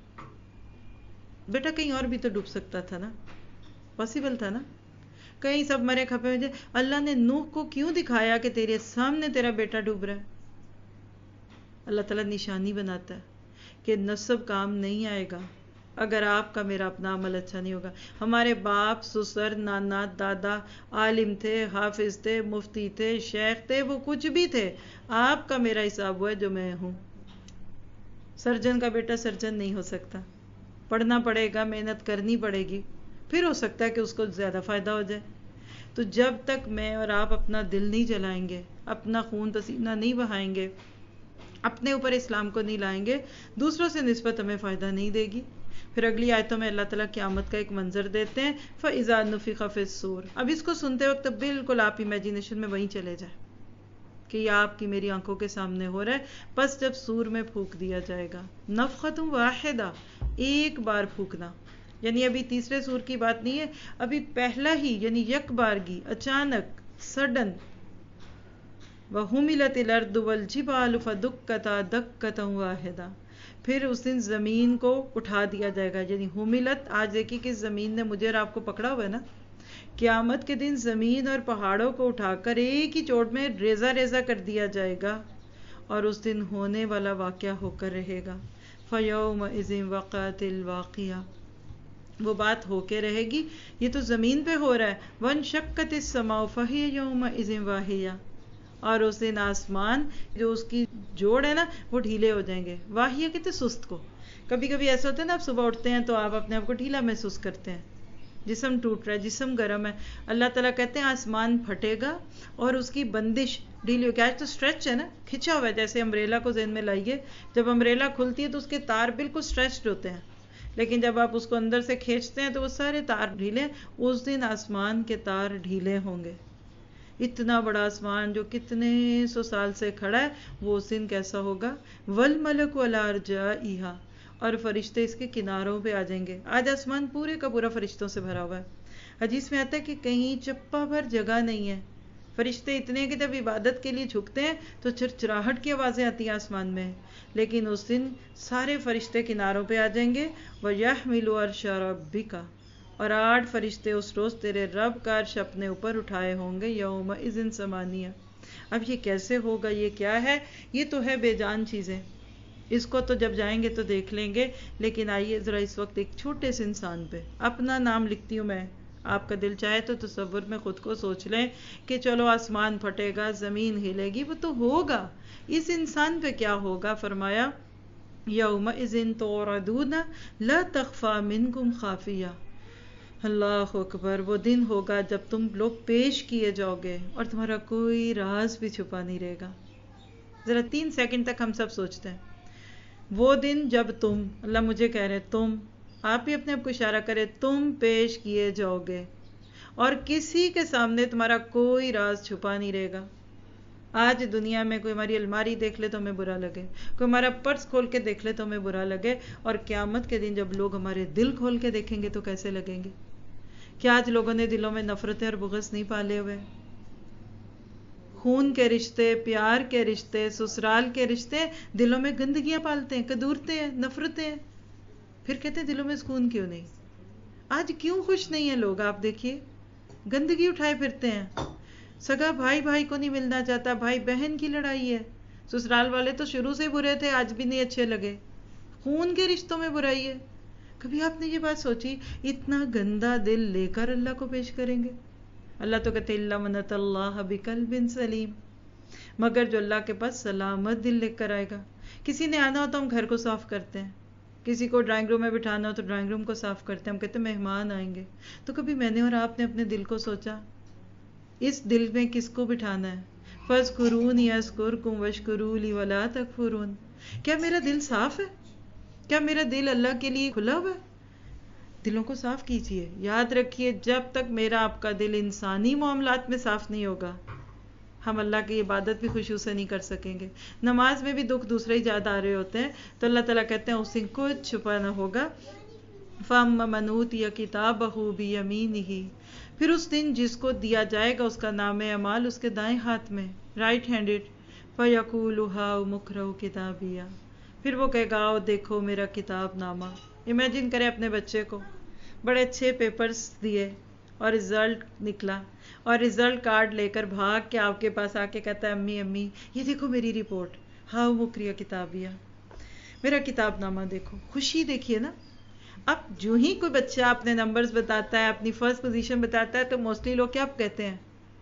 بیٹا کہیں اور بھی تو ڈوب سکتا تھا نا، پاسبل تھا نا، کہیں سب مرے کھپے ہوئے۔ اللہ نے نوح کو کیوں دکھایا کہ تیرے سامنے تیرا بیٹا ڈوب رہا ہے؟ اللہ تعالیٰ نشانی بناتا ہے کہ نسب کام نہیں آئے گا اگر آپ کا میرا اپنا عمل اچھا نہیں ہوگا۔ ہمارے باپ، سسر، نانا، دادا عالم تھے، حافظ تھے، مفتی تھے، شیخ تھے، وہ کچھ بھی تھے، آپ کا میرا حساب وہ ہے جو میں ہوں۔ سرجن کا بیٹا سرجن نہیں ہو سکتا، پڑھنا پڑے گا، محنت کرنی پڑے گی، پھر ہو سکتا ہے کہ اس کو زیادہ فائدہ ہو جائے۔ تو جب تک میں اور آپ اپنا دل نہیں جلائیں گے، اپنا خون پسینہ نہیں بہائیں گے، اپنے اوپر اسلام کو نہیں لائیں گے، دوسروں سے نسبت ہمیں فائدہ نہیں دے گی۔ پھر اگلی آیتوں میں اللہ تعالیٰ قیامت کا ایک منظر دیتے ہیں، فَإِذَا نُفِخَ فِي الصُّورِ۔ اب اس کو سنتے وقت بالکل آپ امیجینیشن میں وہیں چلے جائیں کہ یہ آپ کی میری آنکھوں کے سامنے ہو رہا ہے۔ پس جب سور میں پھونک دیا جائے گا، نفخۃ واحدہ، ایک بار پھونکنا، یعنی ابھی تیسرے سور کی بات نہیں ہے، ابھی پہلا ہی یعنی یک بارگی، اچانک، سڈن۔ وَحُمِلَتِ الْأَرْضُ وَالْجِبَالُ فَدُكَّتَا دَكَّةً وَاحِدَةً۔ پھر اس دن زمین کو اٹھا دیا جائے گا، یعنی حملت، آج دیکھیے کہ زمین نے مجھے اور آپ کو پکڑا ہوا ہے نا، قیامت کے دن زمین اور پہاڑوں کو اٹھا کر ایک ہی چوٹ میں ریزہ ریزہ کر دیا جائے گا، اور اس دن ہونے والا واقعہ ہو کر رہے گا۔ فَيَوْمَئِذٍ وَقَعَتِ الْوَاقِعَةُ، وہ بات ہو کے رہے گی، یہ تو زمین پہ ہو رہا ہے۔ وَانشَقَّتِ السَّمَاءُ فَهِيَ يَوْمَئِذٍ وَاهِيَةٌ، اور اس دن آسمان جو اس کی جوڑ ہے نا وہ ڈھیلے ہو جائیں گے۔ واہیہ کہتے سست کو، کبھی کبھی ایسا ہوتا ہے نا آپ صبح اٹھتے ہیں تو آپ اپنے آپ کو ڈھیلا محسوس کرتے ہیں، جسم ٹوٹ رہا ہے، جسم گرم ہے۔ اللہ تعالیٰ کہتے ہیں آسمان پھٹے گا اور اس کی بندش ڈھیلی ہو گی۔ آج تو اسٹریچ ہے نا، کھچا ہوا ہے، جیسے امبریلا کو ذہن میں لائیے، جب امبریلا کھلتی ہے تو اس کے تار بالکل اسٹریچڈ ہوتے ہیں، لیکن جب آپ اس کو اندر سے کھینچتے ہیں تو وہ سارے تار ڈھیلے ہیں۔ اس دن آسمان کے تار ڈھیلے ہوں گے۔ اتنا بڑا آسمان جو کتنے سو سال سے کھڑا ہے، وہ اس دن کیسا ہوگا۔ وَالْمَلَكُ عَلَىٰ أَرْجَائِهَا، اور فرشتے اس کے کناروں پہ آ جائیں گے۔ آج آسمان پورے کا پورا فرشتوں سے بھرا ہوا ہے، حدیث میں آتا ہے کہ کہیں چپا بھر جگہ نہیں ہے، فرشتے اتنے ہیں کہ جب عبادت کے لیے جھکتے ہیں تو چرچراہٹ کی آوازیں آتی ہیں آسمان میں، لیکن اس دن سارے فرشتے کناروں پہ آ جائیں گے۔ وَيَحْمِلُ عَرْشَ رَبِّكَ، اور آٹھ فرشتے اس روز تیرے رب کا عرش اپنے اوپر اٹھائے ہوں گے۔ یومئذ ثمانیہ، اب یہ کیسے ہوگا، یہ کیا ہے، یہ تو ہے بے جان چیزیں، اس کو تو جب جائیں گے تو دیکھ لیں گے، لیکن آئیے ذرا اس وقت ایک چھوٹے سے انسان پہ اپنا نام لکھتی ہوں میں، آپ کا دل چاہے تو تصور میں خود کو سوچ لیں کہ چلو آسمان پھٹے گا، زمین ہلے گی، وہ تو ہوگا، اس انسان پہ کیا ہوگا۔ فرمایا یومئذ تعرضون لا تخفی منکم خافیہ، اللہ اکبر، وہ دن ہوگا جب تم لوگ پیش کیے جاؤ گے اور تمہارا کوئی راز بھی چھپا نہیں رہے گا۔ ذرا تین سیکنڈ تک ہم سب سوچتے ہیں، وہ دن جب تم، اللہ مجھے کہہ رہے تم، آپ بھی اپنے آپ کو اشارہ کرے، تم پیش کیے جاؤ گے اور کسی کے سامنے تمہارا کوئی راز چھپا نہیں رہے گا۔ آج دنیا میں کوئی ہماری الماری دیکھ لے تو ہمیں برا لگے، کوئی ہمارا پرس کھول کے دیکھ لے تو ہمیں برا لگے، اور قیامت کے دن جب لوگ ہمارے دل کھول کے دیکھیں گے تو کیسے لگیں گے۔ کیا آج لوگوں نے دلوں میں نفرتیں اور بغض نہیں پالے ہوئے؟ خون کے رشتے، پیار کے رشتے، سسرال کے رشتے دلوں میں گندگیاں پالتے ہیں، کدورتے ہیں، نفرتیں ہیں، پھر کہتے ہیں دلوں میں سکون کیوں نہیں۔ آج کیوں خوش نہیں ہیں لوگ، آپ دیکھیے، گندگی اٹھائے پھرتے ہیں، سگا بھائی بھائی کو نہیں ملنا چاہتا، بھائی بہن کی لڑائی ہے، سسرال والے تو شروع سے برے تھے، آج بھی نہیں اچھے لگے، خون کے رشتوں میں برائی ہے۔ کبھی آپ نے یہ بات سوچی، اتنا گندا دل لے کر اللہ کو پیش کریں گے؟ اللہ تو کہتے الا من اتى اللہ بقلب سلیم، مگر جو اللہ کے پاس سلامت دل لے کر آئے گا۔ کسی نے آنا ہو تو ہم گھر کو صاف کرتے ہیں، کسی کو ڈرائنگ روم میں بٹھانا ہو تو ڈرائنگ روم کو صاف کرتے ہیں، ہم کہتے ہیں مہمان آئیں گے۔ تو کبھی میں نے اور آپ نے اپنے دل کو سوچا، اس دل میں کس کو بٹھانا ہے؟ فاذکرونی اذکرکم واشکروا لی ولا تکفرون، کیا میرا دل صاف ہے؟ کیا میرا دل اللہ کے لیے کھلا ہوا ہے؟ دلوں کو صاف کیجئے، یاد رکھیے جب تک میرا آپ کا دل انسانی معاملات میں صاف نہیں ہوگا، ہم اللہ کی عبادت بھی خوشی سے نہیں کر سکیں گے۔ نماز میں بھی دکھ دوسرے ہی یاد آ رہے ہوتے ہیں تو اللہ تعالیٰ کہتے ہیں اس دن کچھ چھپا نہ ہوگا۔ فَأَمَّا مَنْ أُوتِيَ كِتَابَهُ بِيَمِينِهِ، پھر اس دن جس کو دیا جائے گا اس کا نام اعمال اس کے دائیں ہاتھ میں، رائٹ ہینڈڈ، فَيَقُولُ هَاؤْمُ اقْرَءُوا كِتَابِيَهْ، پھر وہ کہے گا آؤ دیکھو میرا کتاب نامہ۔ امیجن کریں اپنے بچے کو، بڑے اچھے پیپرز دیے اور رزلٹ نکلا، اور رزلٹ کارڈ لے کر بھاگ کے آپ کے پاس آ کے کہتا ہے امی امی یہ دیکھو میری رپورٹ، ہاؤ مکریہ کتابیہ، میرا کتاب نامہ دیکھو۔ خوشی دیکھیے نا۔ اب جو ہی کوئی بچہ اپنے نمبرز بتاتا ہے، اپنی فرسٹ پوزیشن بتاتا ہے تو موسٹلی لوگ کیا کہتے ہیں،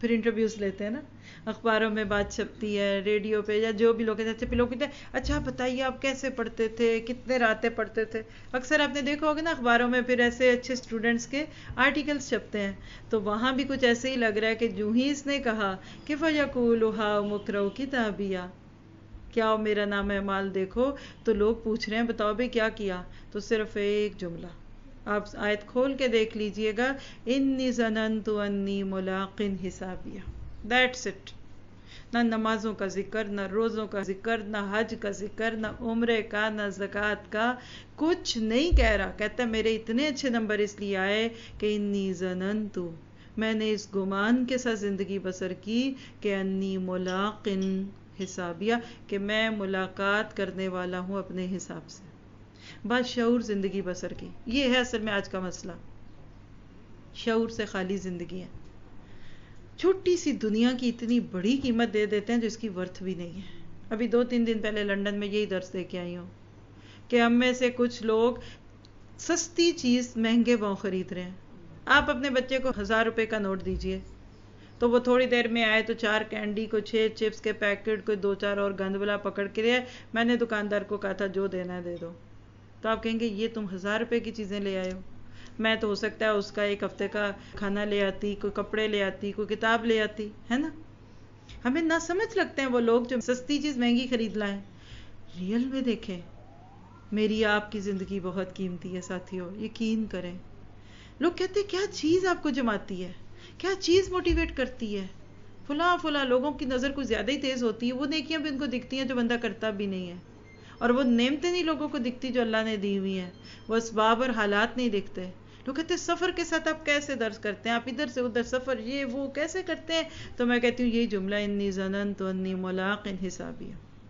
پھر انٹرویوز لیتے ہیں نا، اخباروں میں بات چھپتی ہے، ریڈیو پہ یا جو بھی لوگ کہتے ہیں، پھر لوگ کہتے ہیں اچھا بتائیے آپ کیسے پڑھتے تھے، کتنے راتیں پڑھتے تھے. اکثر آپ نے دیکھا ہوگا نا اخباروں میں پھر ایسے اچھے اسٹوڈنٹس کے آرٹیکلس چھپتے ہیں، تو وہاں بھی کچھ ایسے ہی لگ رہا ہے کہ جو ہی اس نے کہا کہ فَيَقُولُ هَاؤْمُ اقْرَءُوا كِتَابِيَهْ، کیا میرا نام اعمال دیکھو، تو لوگ پوچھ رہے ہیں بتاؤ بھائی کیا کیا، تو صرف ایک جملہ آپ آیت کھول کے دیکھ لیجئے گا، انی ظننت انی ملاق حسابیہ. That's it. نہ نمازوں کا ذکر، نہ روزوں کا ذکر، نہ حج کا ذکر، نہ عمرے کا، نہ زکوٰۃ کا، کچھ نہیں کہہ رہا. کہتا ہے میرے اتنے اچھے نمبر اس لیے آئے کہ انی ظننت، میں نے اس گمان کے ساتھ زندگی بسر کی کہ انی ملاق حسابیہ، کہ میں ملاقات کرنے والا ہوں اپنے حساب سے. بات شعور زندگی بسر کی، یہ ہے اصل میں آج کا مسئلہ. شعور سے خالی زندگی ہے. چھوٹی سی دنیا کی اتنی بڑی قیمت دے دیتے ہیں جو اس کی ورتھ بھی نہیں ہے. ابھی دو تین دن پہلے لنڈن میں یہی درس دے کے آئی ہوں کہ ہم میں سے کچھ لوگ سستی چیز مہنگے پاؤں خرید رہے ہیں. آپ اپنے بچے کو ہزار روپے کا نوٹ دیجئے تو وہ تھوڑی دیر میں آئے تو چار کینڈی کو، چھ چپس کے پیکٹ کو، دو چار اور گند بلا پکڑ کے لے. میں نے دکاندار کو کہا تھا جو دینا ہے دے دو. تو آپ کہیں گے یہ تم ہزار روپے کی چیزیں لے آئے ہو. میں تو ہو سکتا ہے اس کا ایک ہفتے کا کھانا لے آتی، کوئی کپڑے لے آتی، کوئی کتاب لے آتی ہے نا. ہمیں نہ سمجھ لگتے ہیں وہ لوگ جو سستی چیز مہنگی خرید لائیں. ریئل میں دیکھیں، میری آپ کی زندگی بہت قیمتی ہے ساتھیوں، یقین کریں. لوگ کہتے ہیں کیا چیز آپ کو جماتی ہے، کیا چیز موٹیویٹ کرتی ہے. فلاں فلاں لوگوں کی نظر کچھ زیادہ ہی تیز ہوتی ہے، وہ نیکیاں بھی ان کو دکھتی ہیں جو بندہ کرتا بھی نہیں ہے، اور وہ نعمتیں نہیں لوگوں کو دکھتی جو اللہ نے دی ہوئی ہیں، وہ اسباب اور حالات نہیں دکھتے. لوگ کہتے ہیں سفر کے ساتھ آپ کیسے درس کرتے ہیں، آپ ادھر سے ادھر سفر یہ وہ کیسے کرتے ہیں. تو میں کہتی ہوں یہی جملہ، انی ظننت انی ملاق حسابیہ.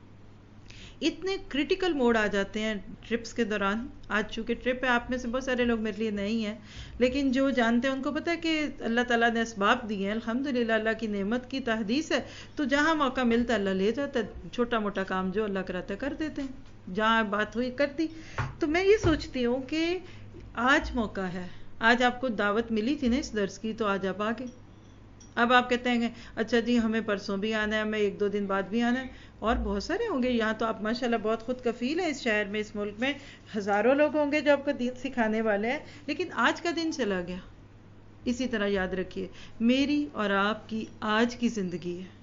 اتنے کرٹیکل موڈ آ جاتے ہیں ٹرپس کے دوران. آج چونکہ ٹرپ ہے، آپ میں سے بہت سارے لوگ میرے لیے نہیں ہیں، لیکن جو جانتے ہیں ان کو پتہ ہے کہ اللہ تعالیٰ نے اسباب دیے ہیں. الحمدللہ اللہ کی نعمت کی تحدیث ہے. تو جہاں موقع ملتا ہے اللہ لے جاتا ہے. چھوٹا موٹا کام جو اللہ کراتا ہے کر دیتے ہیں، جہاں بات ہوئی کر دی. تو میں یہ سوچتی ہوں کہ آج موقع ہے، آج آپ کو دعوت ملی تھی نا اس درس کی، تو آج آپ آگے. اب آپ کہتے ہیں اچھا جی ہمیں پرسوں بھی آنا ہے، ہمیں ایک دو دن بعد بھی آنا ہے، اور بہت سارے ہوں گے. یہاں تو آپ ماشاءاللہ بہت خود کفیل ہیں، اس شہر میں، اس ملک میں ہزاروں لوگ ہوں گے جو آپ کو دین سکھانے والے ہیں. لیکن آج کا دن چلا گیا. اسی طرح یاد رکھیے میری اور آپ کی آج کی زندگی ہے،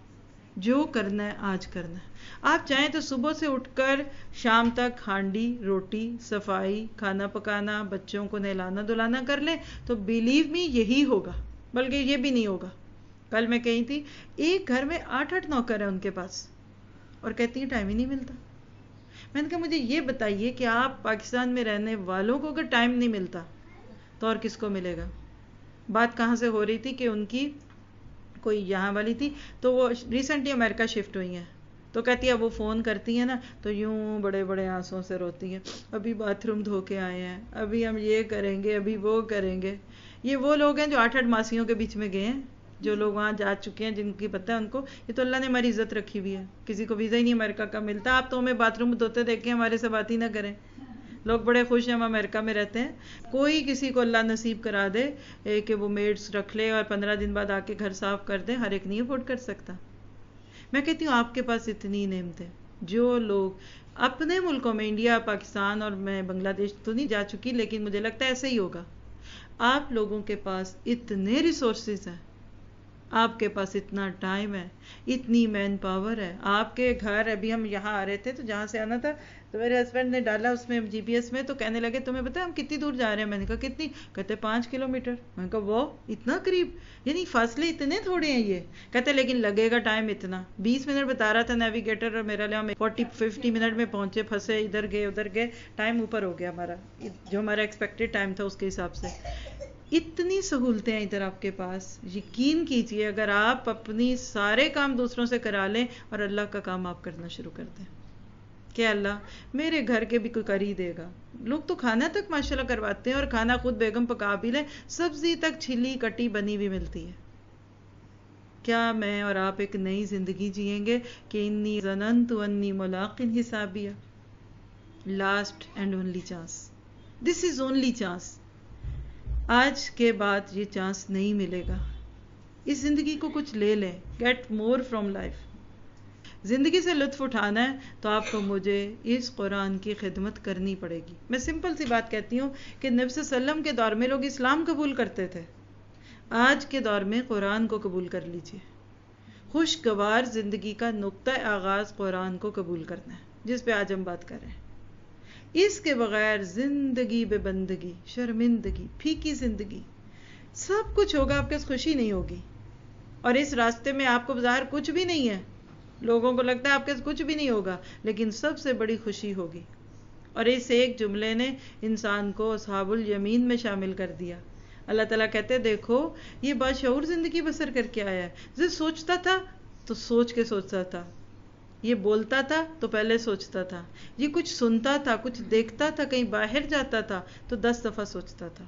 جو کرنا ہے آج کرنا ہے. آپ چاہیں تو صبح سے اٹھ کر شام تک ہانڈی روٹی صفائی کھانا پکانا بچوں کو نہلانا دلانا کر لیں تو بلیو می یہی ہوگا، بلکہ یہ بھی نہیں ہوگا. کل میں کہی تھی ایک گھر میں آٹھ آٹھ نوکر ہیں ان کے پاس، اور کہتی ہیں ٹائم ہی نہیں ملتا. میں نے کہا مجھے یہ بتائیے کہ آپ پاکستان میں رہنے والوں کو اگر ٹائم نہیں ملتا تو اور کس کو ملے گا. بات کہاں سے ہو رہی تھی کہ ان کی کوئی یہاں والی تھی، تو وہ ریسنٹلی امریکہ شفٹ ہوئی ہیں، تو کہتی ہے وہ فون کرتی ہیں نا تو یوں بڑے بڑے آنسوں سے روتی ہیں، ابھی باتھ روم دھو کے آئے ہیں، ابھی ہم یہ کریں گے، ابھی وہ کریں گے. یہ وہ لوگ ہیں جو آٹھ آٹھ ماسیوں کے بیچ میں گئے ہیں، جو لوگ وہاں جا چکے ہیں، جن کی پتہ ہے ان کو. یہ تو اللہ نے ہماری عزت رکھی ہوئی ہے، کسی کو ویزا ہی نہیں امریکہ کا ملتا. آپ تو ہمیں باتھ روم دھوتے دیکھیں، ہمارے سے بات ہی نہ کریں. لوگ بڑے خوش ہیں ہم امریکہ میں رہتے ہیں. کوئی کسی کو اللہ نصیب کرا دے کہ وہ میڈس رکھ لے اور پندرہ دن بعد آ کے گھر صاف کر دے، ہر ایک نہیں افورڈ کر سکتا. میں کہتی ہوں آپ کے پاس اتنی نعمتیں، جو لوگ اپنے ملکوں میں، انڈیا پاکستان اور میں بنگلہ دیش تو نہیں جا چکی لیکن مجھے لگتا ہے ایسے ہی ہوگا، آپ لوگوں کے پاس اتنے ریسورسز ہیں، آپ کے پاس اتنا ٹائم ہے، اتنی مین پاور ہے. آپ کے گھر ابھی ہم یہاں آ رہے تھے تو جہاں سے آنا تھا تو میرے ہسبینڈ نے ڈالا اس میں جی پی ایس میں، تو کہنے لگے تمہیں پتا ہم کتنی دور جا رہے ہیں. میں نے کہا کتنی؟ کہتے پانچ کلو میٹر. میں نے کہا وہ اتنا قریب، یعنی فاصلے اتنے تھوڑے ہیں. یہ کہتے لیکن لگے گا ٹائم اتنا. بیس منٹ بتا رہا تھا نیویگیٹر اور میرا لیا فورٹی ففٹی منٹ میں پہنچے، پھنسے ادھر گئے ادھر گئے، ٹائم اوپر ہو گیا ہمارا جو ہمارا ایکسپیکٹڈ ٹائم تھا اس کے حساب سے. اتنی سہولتیں ہیں ادھر آپ کے پاس. یقین کیجئے اگر آپ اپنی سارے کام دوسروں سے کرا لیں اور اللہ کا کام آپ کرنا شروع کر دیں کہ اللہ میرے گھر کے بھی کوئی کر ہی دے گا. لوگ تو کھانا تک ماشاءاللہ کرواتے ہیں اور کھانا خود بیگم پکا بھی لیں، سبزی تک چھلی کٹی بنی بھی ملتی ہے. کیا میں اور آپ ایک نئی زندگی جئیں گے کہ انی ظننت انی ملاق حسابیہ. Last and only chance, this is only chance. آج کے بعد یہ چانس نہیں ملے گا. اس زندگی کو کچھ لے لیں. Get more from life. زندگی سے لطف اٹھانا ہے تو آپ کو مجھے اس قرآن کی خدمت کرنی پڑے گی. میں سمپل سی بات کہتی ہوں کہ نبی صلی اللہ علیہ وسلم کے دور میں لوگ اسلام قبول کرتے تھے. آج کے دور میں قرآن کو قبول کر لیجئے. خوشگوار زندگی کا نقطہ آغاز قرآن کو قبول کرنا ہے، جس پہ آج ہم بات کر رہے ہیں. اس کے بغیر زندگی بے بندگی، شرمندگی، پھیکی زندگی. سب کچھ ہوگا، آپ کے پاس خوشی نہیں ہوگی. اور اس راستے میں آپ کو بظاہر کچھ بھی نہیں ہے، لوگوں کو لگتا ہے آپ کے پاس کچھ بھی نہیں ہوگا، لیکن سب سے بڑی خوشی ہوگی. اور اس ایک جملے نے انسان کو اصحاب الیمین میں شامل کر دیا. اللہ تعالیٰ کہتے دیکھو یہ باشعور زندگی بسر کر کے آیا ہے. جو سوچتا تھا تو سوچ کے سوچتا تھا، یہ بولتا تھا تو پہلے سوچتا تھا، یہ کچھ سنتا تھا، کچھ دیکھتا تھا، کہیں باہر جاتا تھا تو دس دفعہ سوچتا تھا.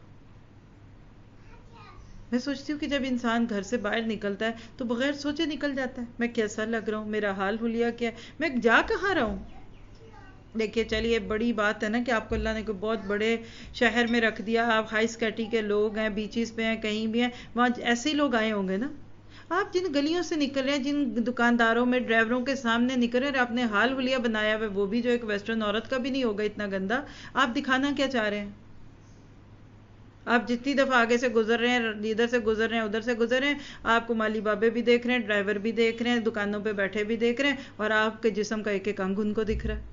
میں سوچتی ہوں کہ جب انسان گھر سے باہر نکلتا ہے تو بغیر سوچے نکل جاتا ہے. میں کیسا لگ رہا ہوں، میرا حال حلیہ کیا ہے، میں جا کہاں رہا ہوں. دیکھیے چلیے بڑی بات ہے نا کہ آپ کو اللہ نے کوئی بہت بڑے شہر میں رکھ دیا، آپ ہائی سیکورٹی کے لوگ ہیں، بیچز پہ ہیں، کہیں بھی ہیں، وہاں ایسے ہی لوگ آئے ہوں گے نا. آپ جن گلیوں سے نکل رہے ہیں، جن دکانداروں میں ڈرائیوروں کے سامنے نکل رہے ہیں اور آپ نے حال حلیہ بنایا ہوا ہے، وہ بھی جو ایک ویسٹرن عورت کا بھی نہیں ہوگا اتنا گندا، آپ دکھانا کیا چاہ رہے ہیں؟ آپ جتنی دفعہ آگے سے گزر رہے ہیں، ادھر سے گزر رہے ہیں، ادھر سے گزر رہے ہیں، آپ کو مالی بابے بھی دیکھ رہے ہیں، ڈرائیور بھی دیکھ رہے ہیں، دکانوں پہ بیٹھے بھی دیکھ رہے ہیں، اور آپ کے جسم کا ایک ایک انگ ان کو دکھ رہا ہے.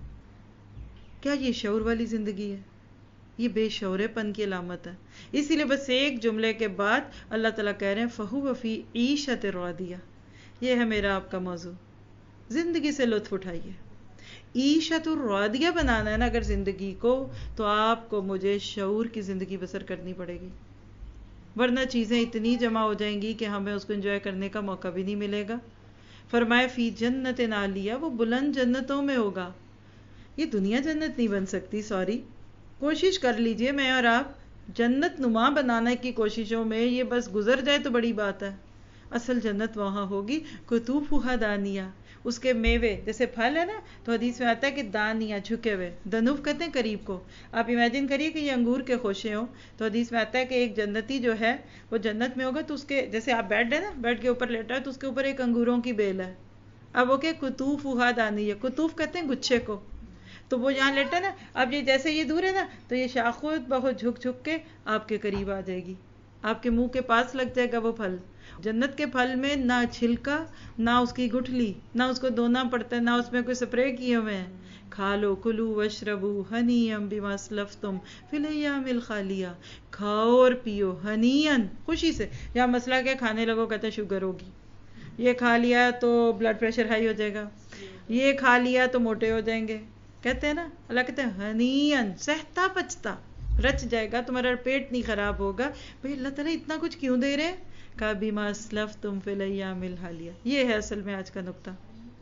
کیا یہ شعور والی زندگی ہے؟ یہ بے شعورے پن کی علامت ہے. اسی لیے بس ایک جملے کے بعد اللہ تعالیٰ کہہ رہے ہیں فَهُوَ فِي عِيشَةٍ رَاضِيَةٍ. یہ ہے میرا آپ کا موضوع. زندگی سے لطف اٹھائیے. عیشت الراضیہ بنانا ہے نا اگر زندگی کو، تو آپ کو مجھے شعور کی زندگی بسر کرنی پڑے گی، ورنہ چیزیں اتنی جمع ہو جائیں گی کہ ہمیں اس کو انجوائے کرنے کا موقع بھی نہیں ملے گا. فرمایا فی جنت عالیہ، وہ بلند جنتوں میں ہوگا. یہ دنیا جنت نہیں بن سکتی، سوری. کوشش کر لیجئے میں اور آپ جنت نما بنانے کی کوششوں میں یہ بس گزر جائے تو بڑی بات ہے. اصل جنت وہاں ہوگی قطوفھا دانیہ، اس کے میوے جیسے پھل ہے نا، تو حدیث میں آتا ہے کہ دانیہ جھکے ہوئے، دنوف کہتے ہیں قریب کو. آپ امیجن کریے کہ یہ انگور کے خوشے ہوں، تو حدیث میں آتا ہے کہ ایک جنتی جو ہے وہ جنت میں ہوگا تو اس کے جیسے آپ بیٹھ ہے نا، بیٹھ کے اوپر لیٹا ہے تو اس کے اوپر ایک انگوروں کی بیل ہے. اب وہ کہ قطوفھا دانیہ، قطوف کہتے ہیں گچھے کو، تو وہ یہاں لیٹا نا، اب یہ جیسے یہ دور ہے نا تو یہ شاخ خود بہت جھک جھک کے آپ کے قریب آ جائے گی، آپ کے منہ کے پاس لگ جائے گا وہ پھل. جنت کے پھل میں نہ چھلکا، نہ اس کی گٹھلی، نہ اس کو دھونا پڑتا ہے، نہ اس میں کوئی سپرے کیے ہوئے ہیں. کھا لو کلو وشربو ہنیم بما اسلفتم فی الایام الخالیہ. کھاؤ اور پیو ہنیئن، خوشی سے. یہاں مسئلہ کیا، کھانے لگو کہتے ہیں شوگر ہوگی، یہ کھا لیا تو بلڈ پریشر ہائی ہو جائے گا، یہ کھا لیا تو موٹے ہو جائیں گے. کہتے ہیں نا، اللہ کہتے ہیں ہنیئن، سہتا پچتا رچ جائے گا، تمہارا پیٹ نہیں خراب ہوگا. بھئی اللہ تعالیٰ اتنا کچھ کیوں دے رہے ہیں؟ کا بما اسلفتم فی الایام الحالیہ. یہ ہے اصل میں آج کا نقطہ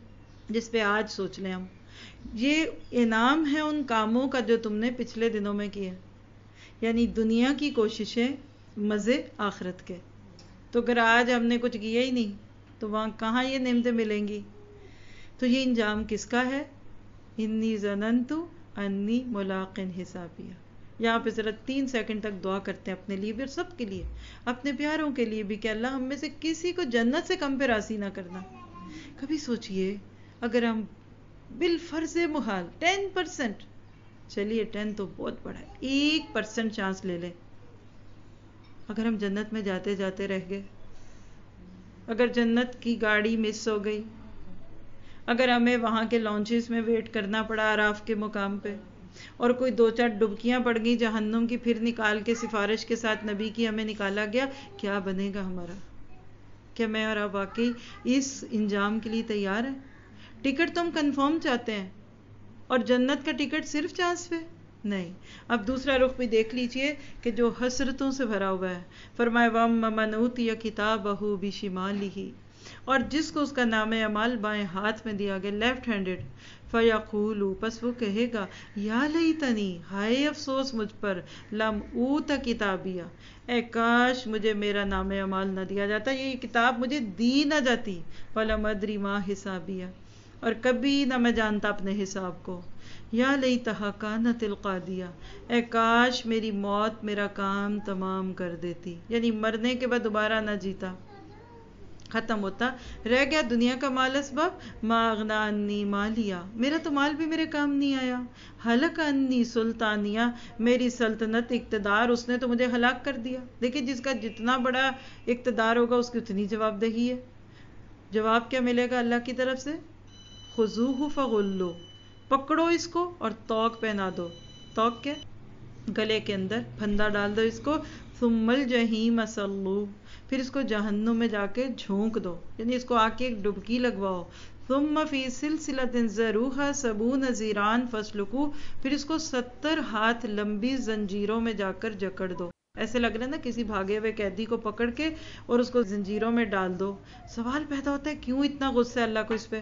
جس پہ آج سوچ لیں ہم. یہ انعام ہے ان کاموں کا جو تم نے پچھلے دنوں میں کیے، یعنی دنیا کی کوششیں، مزے آخرت کے. تو اگر آج ہم نے کچھ کیا ہی نہیں تو وہاں کہاں یہ نعمتیں ملیں گی؟ تو یہ انجام کس کا ہے؟ انی ظننت انی ملاق حسابیہ. یہاں پہ ذرا تین سیکنڈ تک دعا کرتے ہیں اپنے لیے بھی اور سب کے لیے، اپنے پیاروں کے لیے بھی، کہ اللہ ہم میں سے کسی کو جنت سے کم پہ راضی نہ کرنا. کبھی سوچئے اگر ہم بالفرض محال ٹین پرسنٹ، چلیے ٹین تو بہت بڑا ہے، ایک پرسنٹ چانس لے لیں، اگر ہم جنت میں جاتے جاتے رہ گئے، اگر جنت کی گاڑی مس ہو گئی، اگر ہمیں وہاں کے لانچز میں ویٹ کرنا پڑا اعراف کے مقام پہ، اور کوئی دو چار ڈبکیاں پڑ گئی جہنم کی، پھر نکال کے سفارش کے ساتھ نبی کی ہمیں نکالا گیا، کیا بنے گا ہمارا؟ کیا میں اور آپ واقعی اس انجام کے لیے تیار ہیں؟ ٹکٹ تو ہم کنفرم چاہتے ہیں، اور جنت کا ٹکٹ صرف چانس پہ نہیں. اب دوسرا رخ بھی دیکھ لیجئے کہ جو حسرتوں سے بھرا ہوا ہے. فرمایا وَأَمَّا مَنْ أُوتِيَ كِتَابَهُ بِشِمَالِهِ، اور جس کو اس کا نام اعمال بائیں ہاتھ میں دیا گیا، لیفٹ ہینڈڈ، فَيَقُولُ، پس وہ کہے گا، یا لیتنی، ہائے افسوس مجھ پر، لم اوت کتابیہ، اے کاش مجھے میرا نام اعمال نہ دیا جاتا، یہ کتاب مجھے دی نہ جاتی، وَلَمْ أَدْرِ مَا حِسَابِیہ، اور کبھی نہ میں جانتا اپنے حساب کو، یا لیتہا کانت القاضیہ، اے کاش میری موت میرا کام تمام کر دیتی، یعنی مرنے کے بعد دوبارہ نہ جیتا. ختم ہوتا، رہ گیا دنیا کا مال اسباب، ما اغنا انی مالیا، میرا تو مال بھی میرے کام نہیں آیا، ہلک انی سلطانیہ، میری سلطنت اقتدار اس نے تو مجھے ہلاک کر دیا۔ دیکھیں جس کا جتنا بڑا اقتدار ہوگا اس کی اتنی جواب دہی ہے۔ جواب کیا ملے گا اللہ کی طرف سے؟ خذوہ فغلو، پکڑو اس کو اور توق پہنا دو۔ توق کیا؟ گلے کے اندر پھندا ڈال دو اس کو، ثم الجحیم صلوہ، پھر اس کو جہنم میں جا کے جھونک دو، یعنی اس کو آ کے ایک ڈبکی لگواؤ۔ ثم فی سلسلۃ ذرعها سبعون ذراعا فاسلکوہ، پھر اس کو ستر ہاتھ لمبی زنجیروں میں جا کر جکڑ دو۔ ایسے لگ رہا ہے نا کسی بھاگے ہوئے قیدی کو پکڑ کے اور اس کو زنجیروں میں ڈال دو۔ سوال پیدا ہوتا ہے کیوں اتنا غصہ ہے اللہ کو اس پہ؟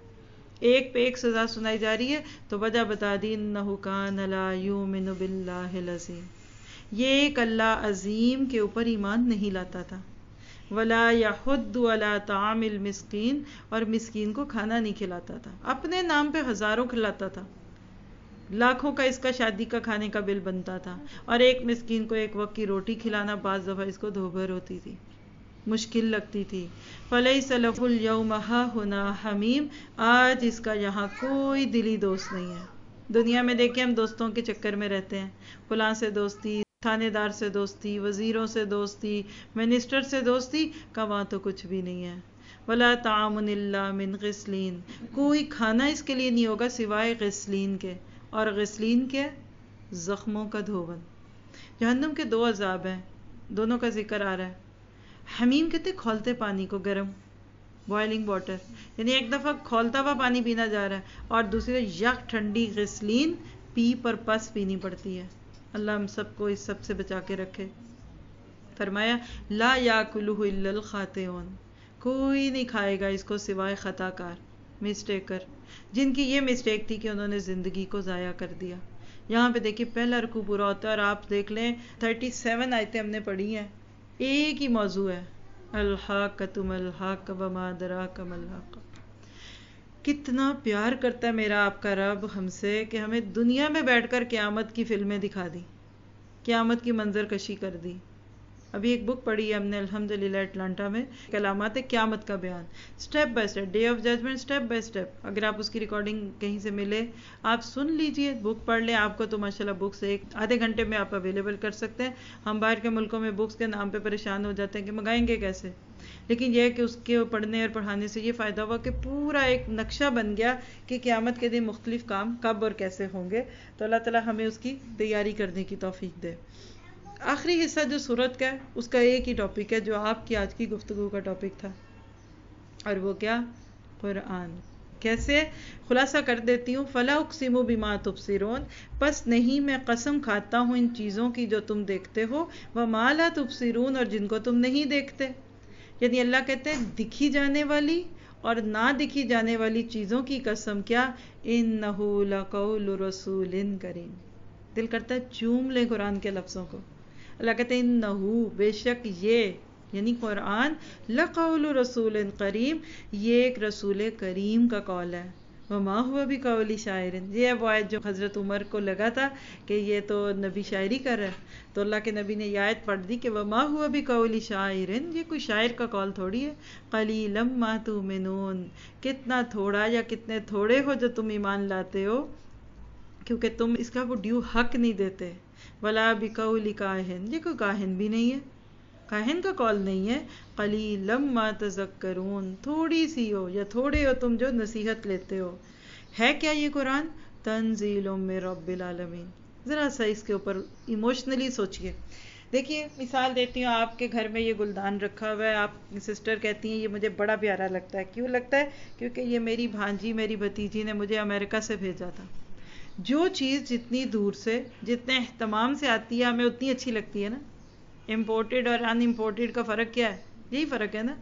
ایک پہ ایک سزا سنائی جا رہی ہے تو وجہ بتا دی، انہ کان لا یؤمن باللہ العظیم، یہ ایک اللہ عظیم کے اوپر ایمان نہیں لاتا تھا، ولا یحض علی طعام المسکین، اور مسکین کو کھانا نہیں کھلاتا تھا، اپنے نام پہ ہزاروں کھلاتا تھا، لاکھوں کا اس کا شادی کا کھانے کا بل بنتا تھا، اور ایک مسکین کو ایک وقت کی روٹی کھلانا بعض دفعہ اس کو دھوبھر ہوتی تھی، مشکل لگتی تھی۔ فلیس لہ الیوم ہاہنا حمیم، آج اس کا یہاں کوئی دلی دوست نہیں ہے۔ دنیا میں دیکھیں ہم دوستوں کے چکر میں رہتے ہیں، فلاں سے دوستی، تھانے دار سے دوستی، وزیروں سے دوستی، منسٹر سے دوستی، کا وہاں تو کچھ بھی نہیں ہے۔ ولا طعام الا من غسلین، کوئی کھانا اس کے لیے نہیں ہوگا سوائے غسلین کے، اور غسلین کے زخموں کا دھون۔ جہنم کے دو عذاب ہیں، دونوں کا ذکر آ رہا ہے۔ حمیم کہتے کھولتے پانی کو، گرم بوائلنگ واٹر، یعنی ایک دفعہ کھولتا ہوا پانی پینا جا رہا ہے، اور دوسری یک ٹھنڈی غسلین پی پر پس پینی پڑتی ہے۔ اللہ ہم سب کو اس سب سے بچا کے رکھے۔ فرمایا لا یاکلہ الا الخاطئون، کوئی نہیں کھائے گا اس کو سوائے خطا کار، مسٹیکر، جن کی یہ مسٹیک تھی کہ انہوں نے زندگی کو ضائع کر دیا۔ یہاں پہ دیکھیں پہلا رکوع پورا ہوتا ہے اور آپ دیکھ لیں تھرٹی سیون آیتیں ہم نے پڑھی ہیں، ایک ہی موضوع ہے، الحاقۃ ما الحاقۃ وما ادراک ما الحاقۃ۔ کتنا پیار کرتا ہے میرا آپ کا رب ہم سے کہ ہمیں دنیا میں بیٹھ کر قیامت کی فلمیں دکھا دی، قیامت کی منظر کشی کر دی۔ ابھی ایک بک پڑھی ہے ہم نے الحمدللہ اٹلانٹا میں، کلامات قیامت کا بیان، step by step, day of judgment step by step. اگر آپ اس کی ریکارڈنگ کہیں سے ملے آپ سن لیجئے، بک پڑھ لیں، آپ کو تو ماشاءاللہ بکس ایک آدھے گھنٹے میں آپ اویلیبل کر سکتے ہیں۔ ہم باہر کے ملکوں میں بکس کے نام پہ پریشان ہو جاتے ہیں کہ منگائیں گے کیسے، لیکن یہ ہے کہ اس کے پڑھنے اور پڑھانے سے یہ فائدہ ہوا کہ پورا ایک نقشہ بن گیا کہ قیامت کے دن مختلف کام کب اور کیسے ہوں گے۔ تو اللہ تعالی ہمیں اس کی تیاری کرنے کی توفیق دے۔ آخری حصہ جو سورت کا ہے اس کا ایک ہی ٹاپک ہے جو آپ کی آج کی گفتگو کا ٹاپک تھا، اور وہ کیا؟ قرآن۔ کیسے؟ خلاصہ کر دیتی ہوں، فلا اقسم بما تبصرون، پس نہیں میں قسم کھاتا ہوں ان چیزوں کی جو تم دیکھتے ہو، وما لا تبصرون، اور جن کو تم نہیں دیکھتے۔ یعنی اللہ کہتے ہیں دکھی جانے والی اور نہ دکھی جانے والی چیزوں کی قسم، کیا؟ انہ لقول رسول کریم۔ دل کرتا ہے چوم لیں قرآن کے لفظوں کو۔ اللہ کہتے ہیں انہو، بے شک یہ، یعنی قرآن، لقول رسول کریم، یہ ایک رسول کریم کا قول ہے۔ وما ہوا بقول شاعر، یہ وہ آیت جو حضرت عمر کو لگا تھا کہ یہ تو نبی شاعری کر رہا ہے، تو اللہ کے نبی نے یہ آیت پڑھ دی کہ وما ہوا بقول شاعر، یہ کوئی شاعر کا قول تھوڑی ہے۔ قلیلا ما تؤمنون، کتنا تھوڑا یا کتنے تھوڑے ہو جو تم ایمان لاتے ہو، کیونکہ تم اس کا وہ ڈیو حق نہیں دیتے۔ ولا بقول کاہن، یہ کوئی کاہن بھی نہیں ہے، کاہن کا قول نہیں ہے۔ قلیلا ما تذکرون، تھوڑی سی ہو یا تھوڑے ہو تم جو نصیحت لیتے ہو۔ ہے کیا یہ قرآن؟ تنزیل من رب العالمین۔ ذرا سا اس کے اوپر ایموشنلی سوچئے۔ دیکھیے مثال دیتی ہوں، آپ کے گھر میں یہ گلدان رکھا ہوا ہے، آپ سسٹر کہتی ہیں یہ مجھے بڑا پیارا لگتا ہے۔ کیوں لگتا ہے؟ کیونکہ یہ میری بھانجی، میری بھتیجی نے مجھے امریکہ سے بھیجا تھا۔ جو چیز جتنی دور سے، جتنے اہتمام سے آتی ہے ہمیں اتنی اچھی لگتی ہے نا۔ امپورٹڈ اور ان امپورٹڈ کا فرق کیا ہے؟ یہی فرق ہے نا۔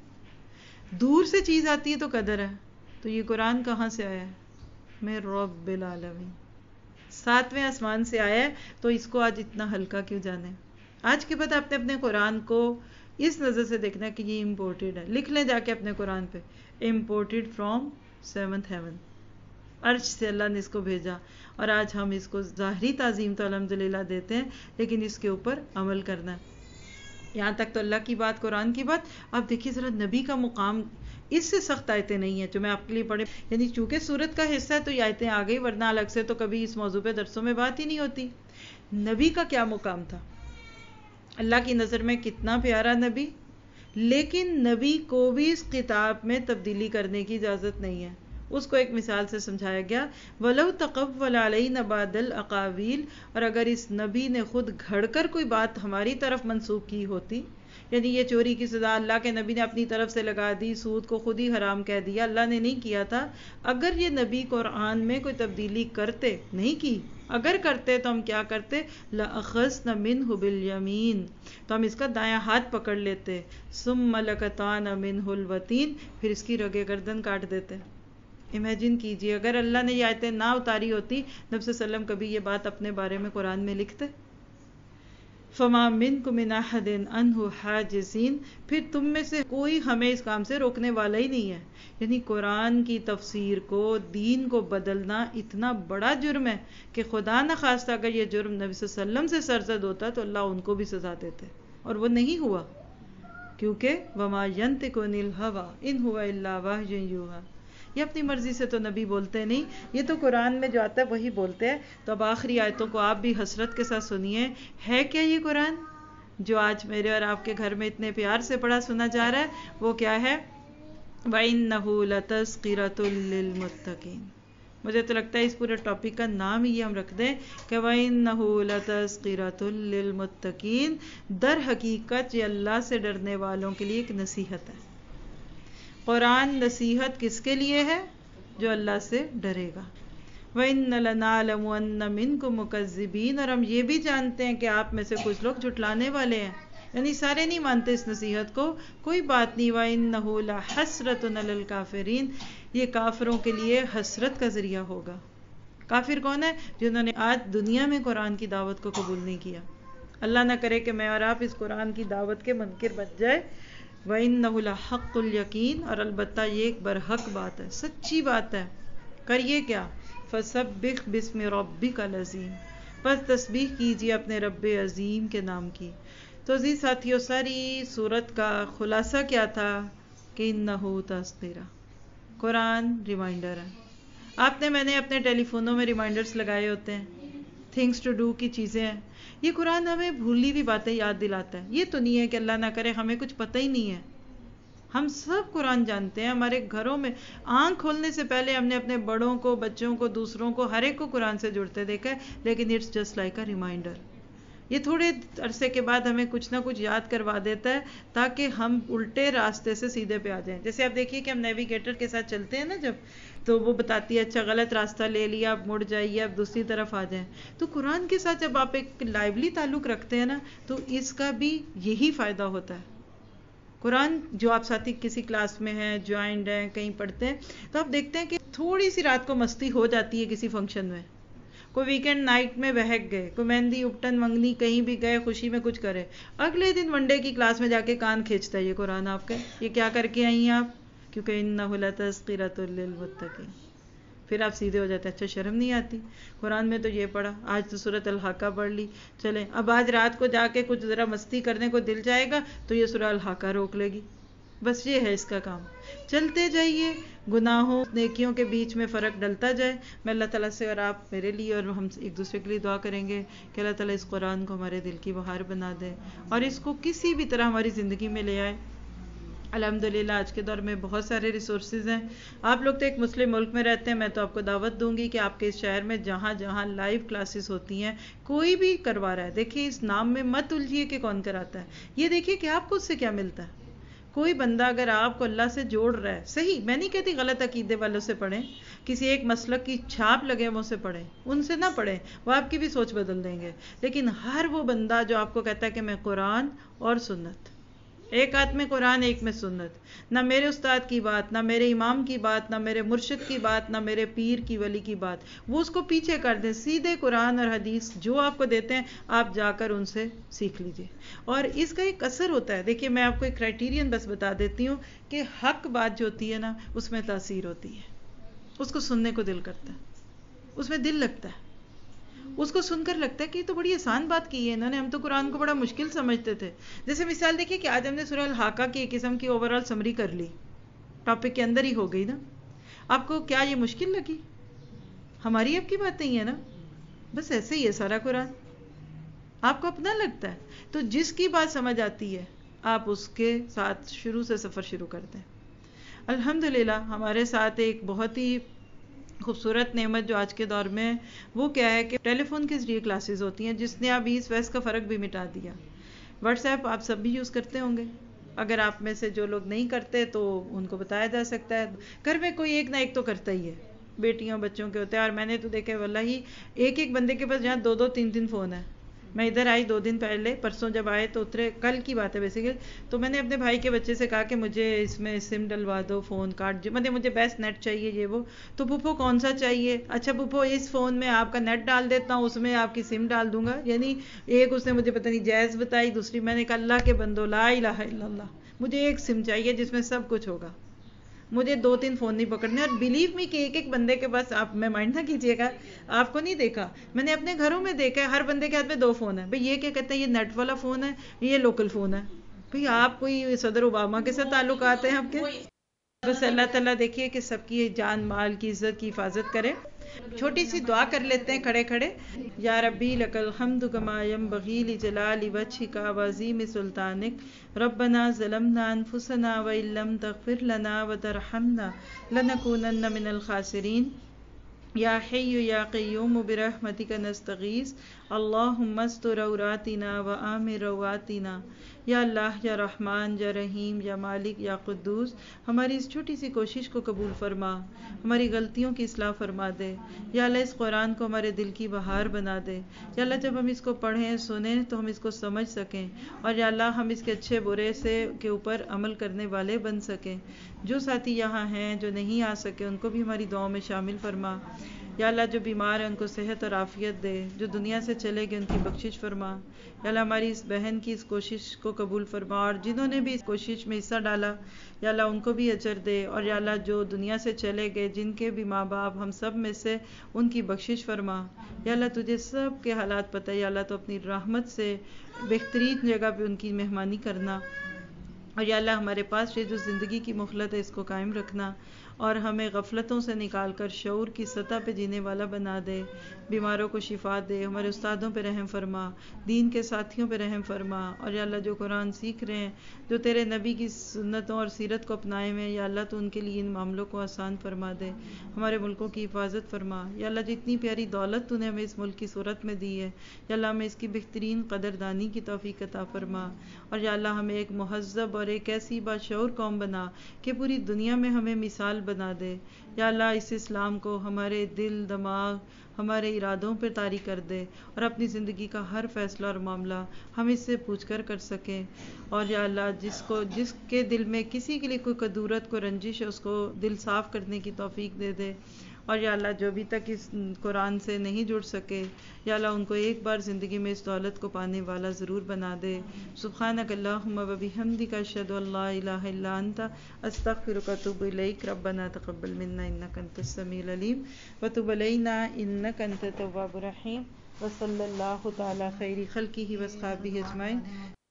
دور سے چیز آتی ہے تو قدر ہے۔ تو یہ قرآن کہاں سے آیا ہے؟ میں رب العالمین، ساتویں آسمان سے آیا ہے، تو اس کو آج اتنا ہلکا کیوں جانے؟ آج کے بعد آپ نے اپنے قرآن کو اس نظر سے دیکھنا ہے کہ یہ امپورٹڈ ہے۔ لکھ لیں جا کے اپنے قرآن پہ، امپورٹڈ فرام سیونتھ ہیون، عرش سے اللہ نے اس کو بھیجا، اور آج ہم اس کو ظاہری تعظیم تو الحمدللہ دیتے ہیں، لیکن اس کے اوپر عمل کرنا ہے۔ یہاں تک تو اللہ کی بات، قرآن کی بات. اب دیکھیے ذرا نبی کا مقام، اس سے سخت آیتیں نہیں ہیں جو میں آپ کے لیے پڑھے، یعنی چونکہ سورت کا حصہ ہے تو یہ آیتیں آ گئی، ورنہ الگ سے تو کبھی اس موضوع پہ درسوں میں بات ہی نہیں ہوتی. نبی کا کیا مقام تھا، اللہ کی نظر میں کتنا پیارا نبی، لیکن نبی کو بھی اس کتاب میں تبدیلی کرنے کی اجازت نہیں ہے. اس کو ایک مثال سے سمجھایا گیا، وَلَوْ تَقَوَّلَ عَلَيْنَا بَعْضَ الْأَقَاوِيلِ، اور اگر اس نبی نے خود گھڑ کر کوئی بات ہماری طرف منسوخ کی ہوتی، یعنی یہ چوری کی سزا اللہ کے نبی نے اپنی طرف سے لگا دی، سود کو خود ہی حرام کہہ دیا، اللہ نے نہیں کیا تھا. اگر یہ نبی قرآن میں کوئی تبدیلی کرتے، نہیں کی، اگر کرتے تو ہم کیا کرتے، لَأَخَذْنَا مِنْهُ بِالْيَمِينِ، تو ہم اس کا دایاں ہاتھ پکڑ لیتے، ثُمَّ لَقَطَعْنَا مِنْهُ الْوَتِينَ، پھر اس کی رگے گردن کاٹ دیتے. امیجن کیجئے اگر اللہ نے یہ آیتیں نہ اتاری ہوتی، نبی صلی اللہ علیہ وسلم کبھی یہ بات اپنے بارے میں قرآن میں لکھتے؟ فَمَا مِنْكُمْ مِنْ أَحَدٍ عَنْهُ حَاجِزِينَ، پھر تم میں سے کوئی ہمیں اس کام سے روکنے والا ہی نہیں ہے. یعنی قرآن کی تفسیر کو، دین کو بدلنا اتنا بڑا جرم ہے کہ خدا نخواستہ اگر یہ جرم نبی صلی اللہ علیہ وسلم سے سرزد ہوتا تو اللہ ان کو بھی سزا دیتے، اور وہ نہیں ہوا، کیونکہ وَمَا يَنْطِقُ عَنِ الْهَوَىٰ إِنْ هُوَ إِلَّا وَحْيٌ يُوحَىٰ، یہ اپنی مرضی سے تو نبی بولتے نہیں، یہ تو قرآن میں جو آتا ہے وہی بولتے ہیں. تو اب آخری آیتوں کو آپ بھی حسرت کے ساتھ سنیے. ہے کیا یہ قرآن جو آج میرے اور آپ کے گھر میں اتنے پیار سے پڑھا سنا جا رہا ہے؟ وہ کیا ہے؟ وَإِنَّهُ لَتَذْكِرَةٌ لِّلْمُتَّقِينَ. مجھے تو لگتا ہے اس پورے ٹاپک کا نام ہی ہم رکھ دیں کہ وَإِنَّهُ لَتَذْكِرَةٌ لِّلْمُتَّقِينَ، در حقیقت یہ اللہ سے ڈرنے والوں کے لیے ایک نصیحت ہے. قرآن نصیحت کس کے لیے ہے؟ جو اللہ سے ڈرے گا. وَإِنَّ لَنَعْلَمُ أَنَّ مِنْكُمْ مُكَذِّبِينَ، اور ہم یہ بھی جانتے ہیں کہ آپ میں سے کچھ لوگ جھٹلانے والے ہیں، یعنی سارے نہیں مانتے اس نصیحت کو. کوئی بات نہیں. وَإِنَّهُ لَحَسْرَةٌ عَلَى الْكَافِرِينَ، یہ کافروں کے لیے حسرت کا ذریعہ ہوگا. کافر کون ہے؟ جنہوں نے آج دنیا میں قرآن کی دعوت کو قبول نہیں کیا. اللہ نہ کرے کہ میں اور آپ اس قرآن کی دعوت کے منکر بن جائے. وَإِنَّهُ لَحَقُّ الْيَقِينَ، اور البتہ یہ ایک برحق بات ہے، سچی بات ہے. کریے کیا؟ فَسَبِّحْ بِاسْمِ رَبِّكَ الْعَظِيمِ، پس تسبیح کیجیے اپنے رب عظیم کے نام کی. تو عزیز ساتھیوں، ساری سورت کا خلاصہ کیا تھا کہ اِنَّهُ تَذْکِرَۃٌ، قرآن ریمائنڈر ہے. آپ نے، میں نے اپنے ٹیلی فونوں میں ریمائنڈرز لگائے ہوتے ہیں، تھنگس ٹو ڈو کی چیزیں ہیں. یہ قرآن ہمیں بھولی ہوئی باتیں یاد دلاتا ہے. یہ تو نہیں ہے کہ اللہ نہ کرے ہمیں کچھ پتہ ہی نہیں ہے، ہم سب قرآن جانتے ہیں. ہمارے گھروں میں آنکھ کھولنے سے پہلے ہم نے اپنے بڑوں کو، بچوں کو، دوسروں کو، ہر ایک کو قرآن سے جڑتے دیکھا ہے. لیکن it's just like a reminder. یہ تھوڑے عرصے کے بعد ہمیں کچھ نہ کچھ یاد کروا دیتا ہے تاکہ ہم الٹے راستے سے سیدھے پہ آ جائیں. جیسے آپ دیکھیے کہ ہم نیویگیٹر کے ساتھ چلتے ہیں نا جب، تو وہ بتاتی ہے اچھا غلط راستہ لے لیا، اب مڑ جائیے، اب دوسری طرف آ جائیں. تو قرآن کے ساتھ جب آپ ایک لائیولی تعلق رکھتے ہیں نا تو اس کا بھی یہی فائدہ ہوتا ہے. قرآن جو آپ ساتھی کسی کلاس میں ہیں، جوائنڈ ہیں، کہیں پڑھتے ہیں، تو آپ دیکھتے ہیں کہ تھوڑی سی رات کو مستی ہو جاتی ہے کسی فنکشن میں، کوئی ویکینڈ نائٹ میں بہک گئے، کوئی مہندی اپٹن منگنی کہیں بھی گئے، خوشی میں کچھ کرے، اگلے دن ون ڈے کی کلاس میں جا کے کان کھینچتا ہے یہ قرآن آپ کے، یہ کیا کر کے آئی ہیں آپ؟ کیونکہ اِنَّهُ لَتَذْکِرَةٌ لِّلْمُتَّقِينَ. پھر آپ سیدھے ہو جاتے ہیں، اچھا شرم نہیں آتی، قرآن میں تو یہ پڑھا، آج تو سورۃ الحاقہ پڑھ لی، چلیں اب آج رات کو جا کے کچھ ذرا مستی کرنے کو دل جائے گا تو یہ سورۃ الحاقہ روک لے گی. بس یہ ہے اس کا کام. چلتے جائیے، گناہوں نیکیوں کے بیچ میں فرق ڈلتا جائے. میں اللہ تعالیٰ سے، اور آپ میرے لیے اور ہم ایک دوسرے کے لیے دعا کریں گے کہ اللہ تعالیٰ اس قرآن کو ہمارے دل کی بہار بنا دے اور اس کو کسی بھی طرح ہماری زندگی میں لے آئے. الحمدللہ آج کے دور میں بہت سارے ریسورسز ہیں. آپ لوگ تو ایک مسلم ملک میں رہتے ہیں، میں تو آپ کو دعوت دوں گی کہ آپ کے اس شہر میں جہاں جہاں لائیو کلاسز ہوتی ہیں، کوئی بھی کروا رہا ہے، دیکھیے اس نام میں مت الجھیے کہ کون کراتا ہے. یہ دیکھیے کہ آپ کو اس سے کیا ملتا ہے. کوئی بندہ اگر آپ کو اللہ سے جوڑ رہا ہے، صحیح، میں نہیں کہتی غلط عقیدے والوں سے پڑھیں، کسی ایک مسلک کی چھاپ لگے وہ سے پڑھیں، ان سے نہ پڑھیں، وہ آپ کی بھی سوچ بدل دیں گے. لیکن ہر وہ بندہ جو آپ کو کہتا ہے کہ میں قرآن اور سنت، ایک ہاتھ میں قرآن ایک میں سنت، نہ میرے استاد کی بات، نہ میرے امام کی بات، نہ میرے مرشد کی بات، نہ میرے پیر کی ولی کی بات، وہ اس کو پیچھے کر دیں، سیدھے قرآن اور حدیث جو آپ کو دیتے ہیں آپ جا کر ان سے سیکھ لیجئے. اور اس کا ایک اثر ہوتا ہے. دیکھیے میں آپ کو ایک کرائٹیرین بس بتا دیتی ہوں کہ حق بات جو ہوتی ہے نا اس میں تاثیر ہوتی ہے، اس کو سننے کو دل کرتا ہے، اس میں دل لگتا ہے. اس کو سن کر لگتا ہے کہ یہ تو بڑی آسان بات کی ہے انہوں نے، ہم تو قرآن کو بڑا مشکل سمجھتے تھے. جیسے مثال دیکھیے کہ آج ہم نے سورہ الحاقہ کی ایک قسم کی اوور آل سمری کر لی، ٹاپک کے اندر ہی ہو گئی نا. آپ کو کیا یہ مشکل لگی؟ ہماری اب کی بات نہیں ہے نا، بس ایسے ہی ہے سارا قرآن، آپ کو اپنا لگتا ہے. تو جس کی بات سمجھ آتی ہے آپ اس کے ساتھ شروع سے سفر شروع کرتے ہیں. الحمدللہ ہمارے ساتھ ایک بہت ہی خوبصورت نعمت جو آج کے دور میں ہے وہ کیا ہے کہ ٹیلی فون کے ذریعے کلاسز ہوتی ہیں، جس نے اب ایسٹ ویسٹ کا فرق بھی مٹا دیا. واٹس ایپ آپ سب بھی یوز کرتے ہوں گے، اگر آپ میں سے جو لوگ نہیں کرتے تو ان کو بتایا جا سکتا ہے. گھر میں کوئی ایک نہ ایک تو کرتا ہی ہے، بیٹیوں بچوں کے ہوتے ہیں، اور میں نے تو دیکھا واللہ ہی ایک ایک بندے کے پاس جہاں دو دو تین تین فون ہیں. میں ادھر آئی دو دن پہلے، پرسوں جب آئے تو اترے، کل کی بات ہے بیسیکلی، تو میں نے اپنے بھائی کے بچے سے کہا کہ مجھے اس میں سم ڈلوا دو، فون کارڈ، مجھے مجھے بیسٹ نیٹ چاہیے یہ وہ. تو پھپھو کون سا چاہیے؟ اچھا پھپھو اس فون میں آپ کا نیٹ ڈال دیتا ہوں، اس میں آپ کی سم ڈال دوں گا. یعنی ایک اس نے مجھے پتہ نہیں جائز بتائی، دوسری میں نے کہا اللہ کے بندو لا الہ الا اللہ، مجھے ایک سم چاہیے جس میں سب کچھ ہوگا، مجھے دو تین فون نہیں پکڑنے. اور بلیو می کہ ایک ایک بندے کے پاس، آپ میں مائنڈ نہ کیجیے گا، آپ کو نہیں دیکھا، میں نے اپنے گھروں میں دیکھا ہے ہر بندے کے ہاتھ میں دو فون ہیں. بھئی یہ کیا کہتے ہیں، یہ نیٹ والا فون ہے، یہ لوکل فون ہے. بھئی آپ کوئی صدر اوباما کے ساتھ تعلقات ہیں آپ کے؟ بس اللہ تعالیٰ دیکھیے کہ سب کی جان مال کی عزت کی حفاظت کرے. چھوٹی سی دعا کر لیتے ہیں کھڑے کھڑے. یا ربی لک الحمد کما ینبغی لجلال وجہک وعظیم سلطانک، ربنا ظلمنا انفسنا وان لم تغفر لنا وترحمنا لنکونن من الخاسرین. یا حی یا قیوم برحمتک نستغیث، اللہم استر عوراتنا وآمن رواتنا. یا اللہ یا رحمان یا رحیم یا مالک یا قدوس، ہماری اس چھوٹی سی کوشش کو قبول فرما، ہماری غلطیوں کی اصلاح فرما دے. یا اللہ اس قرآن کو ہمارے دل کی بہار بنا دے. یا اللہ جب ہم اس کو پڑھیں سنیں تو ہم اس کو سمجھ سکیں، اور یا اللہ ہم اس کے اچھے برے سے کے اوپر عمل کرنے والے بن سکیں. جو ساتھی یہاں ہیں جو نہیں آ سکے ان کو بھی ہماری دعاؤں میں شامل فرما. یا اللہ جو بیمار ہیں ان کو صحت اور عافیت دے، جو دنیا سے چلے گئے ان کی بخشش فرما. یا اللہ ہماری اس بہن کی اس کوشش کو قبول فرما، اور جنہوں نے بھی اس کوشش میں حصہ ڈالا یا اللہ ان کو بھی اجر دے. اور یا اللہ جو دنیا سے چلے گئے جن کے بھی ماں باپ ہم سب میں سے، ان کی بخشش فرما. یا اللہ تجھے سب کے حالات پتہ ہے، یا اللہ تو اپنی رحمت سے بہترین جگہ پہ ان کی مہمانی کرنا. اور یا اللہ ہمارے پاس یہ جو زندگی کی مخلت ہے اس کو قائم رکھنا، اور ہمیں غفلتوں سے نکال کر شعور کی سطح پہ جینے والا بنا دے. بیماروں کو شفا دے، ہمارے استادوں پہ رحم فرما، دین کے ساتھیوں پہ رحم فرما. اور یا اللہ جو قرآن سیکھ رہے ہیں، جو تیرے نبی کی سنتوں اور سیرت کو اپنائے ہوئے ہیں، یا اللہ تو ان کے لیے ان معاملوں کو آسان فرما دے. ہمارے ملکوں کی حفاظت فرما. یا اللہ جتنی پیاری دولت تو نے ہمیں اس ملک کی صورت میں دی ہے، یا اللہ ہمیں اس کی بہترین قدردانی کی توفیق عطا فرما. اور یا اللہ ہمیں ایک مہذب اور ایک ایسی باشعور قوم بنا کہ پوری دنیا میں ہمیں مثال بنا دے. یا اللہ اس اسلام کو ہمارے دل دماغ ہمارے ارادوں پر طاری کر دے، اور اپنی زندگی کا ہر فیصلہ اور معاملہ ہم اس سے پوچھ کر کر سکیں. اور یا اللہ جس کو جس کے دل میں کسی کے لیے کوئی کدورت کو رنجش ہے اس کو دل صاف کرنے کی توفیق دے دے. اور یا اللہ جو ابھی تک اس قرآن سے نہیں جڑ سکے، یا اللہ ان کو ایک بار زندگی میں اس دولت کو پانے والا ضرور بنا دے. سبحانک اللہم و بحمدک اشہد ان لا الہ الا انت استغفرک و اتوب الیک. ربنا تقبل منا انک انت السمیع العلیم وتب علینا انک انت التواب الرحیم. وصلی اللہ تعالی خیر خلقہ واصحابہ اجمعین.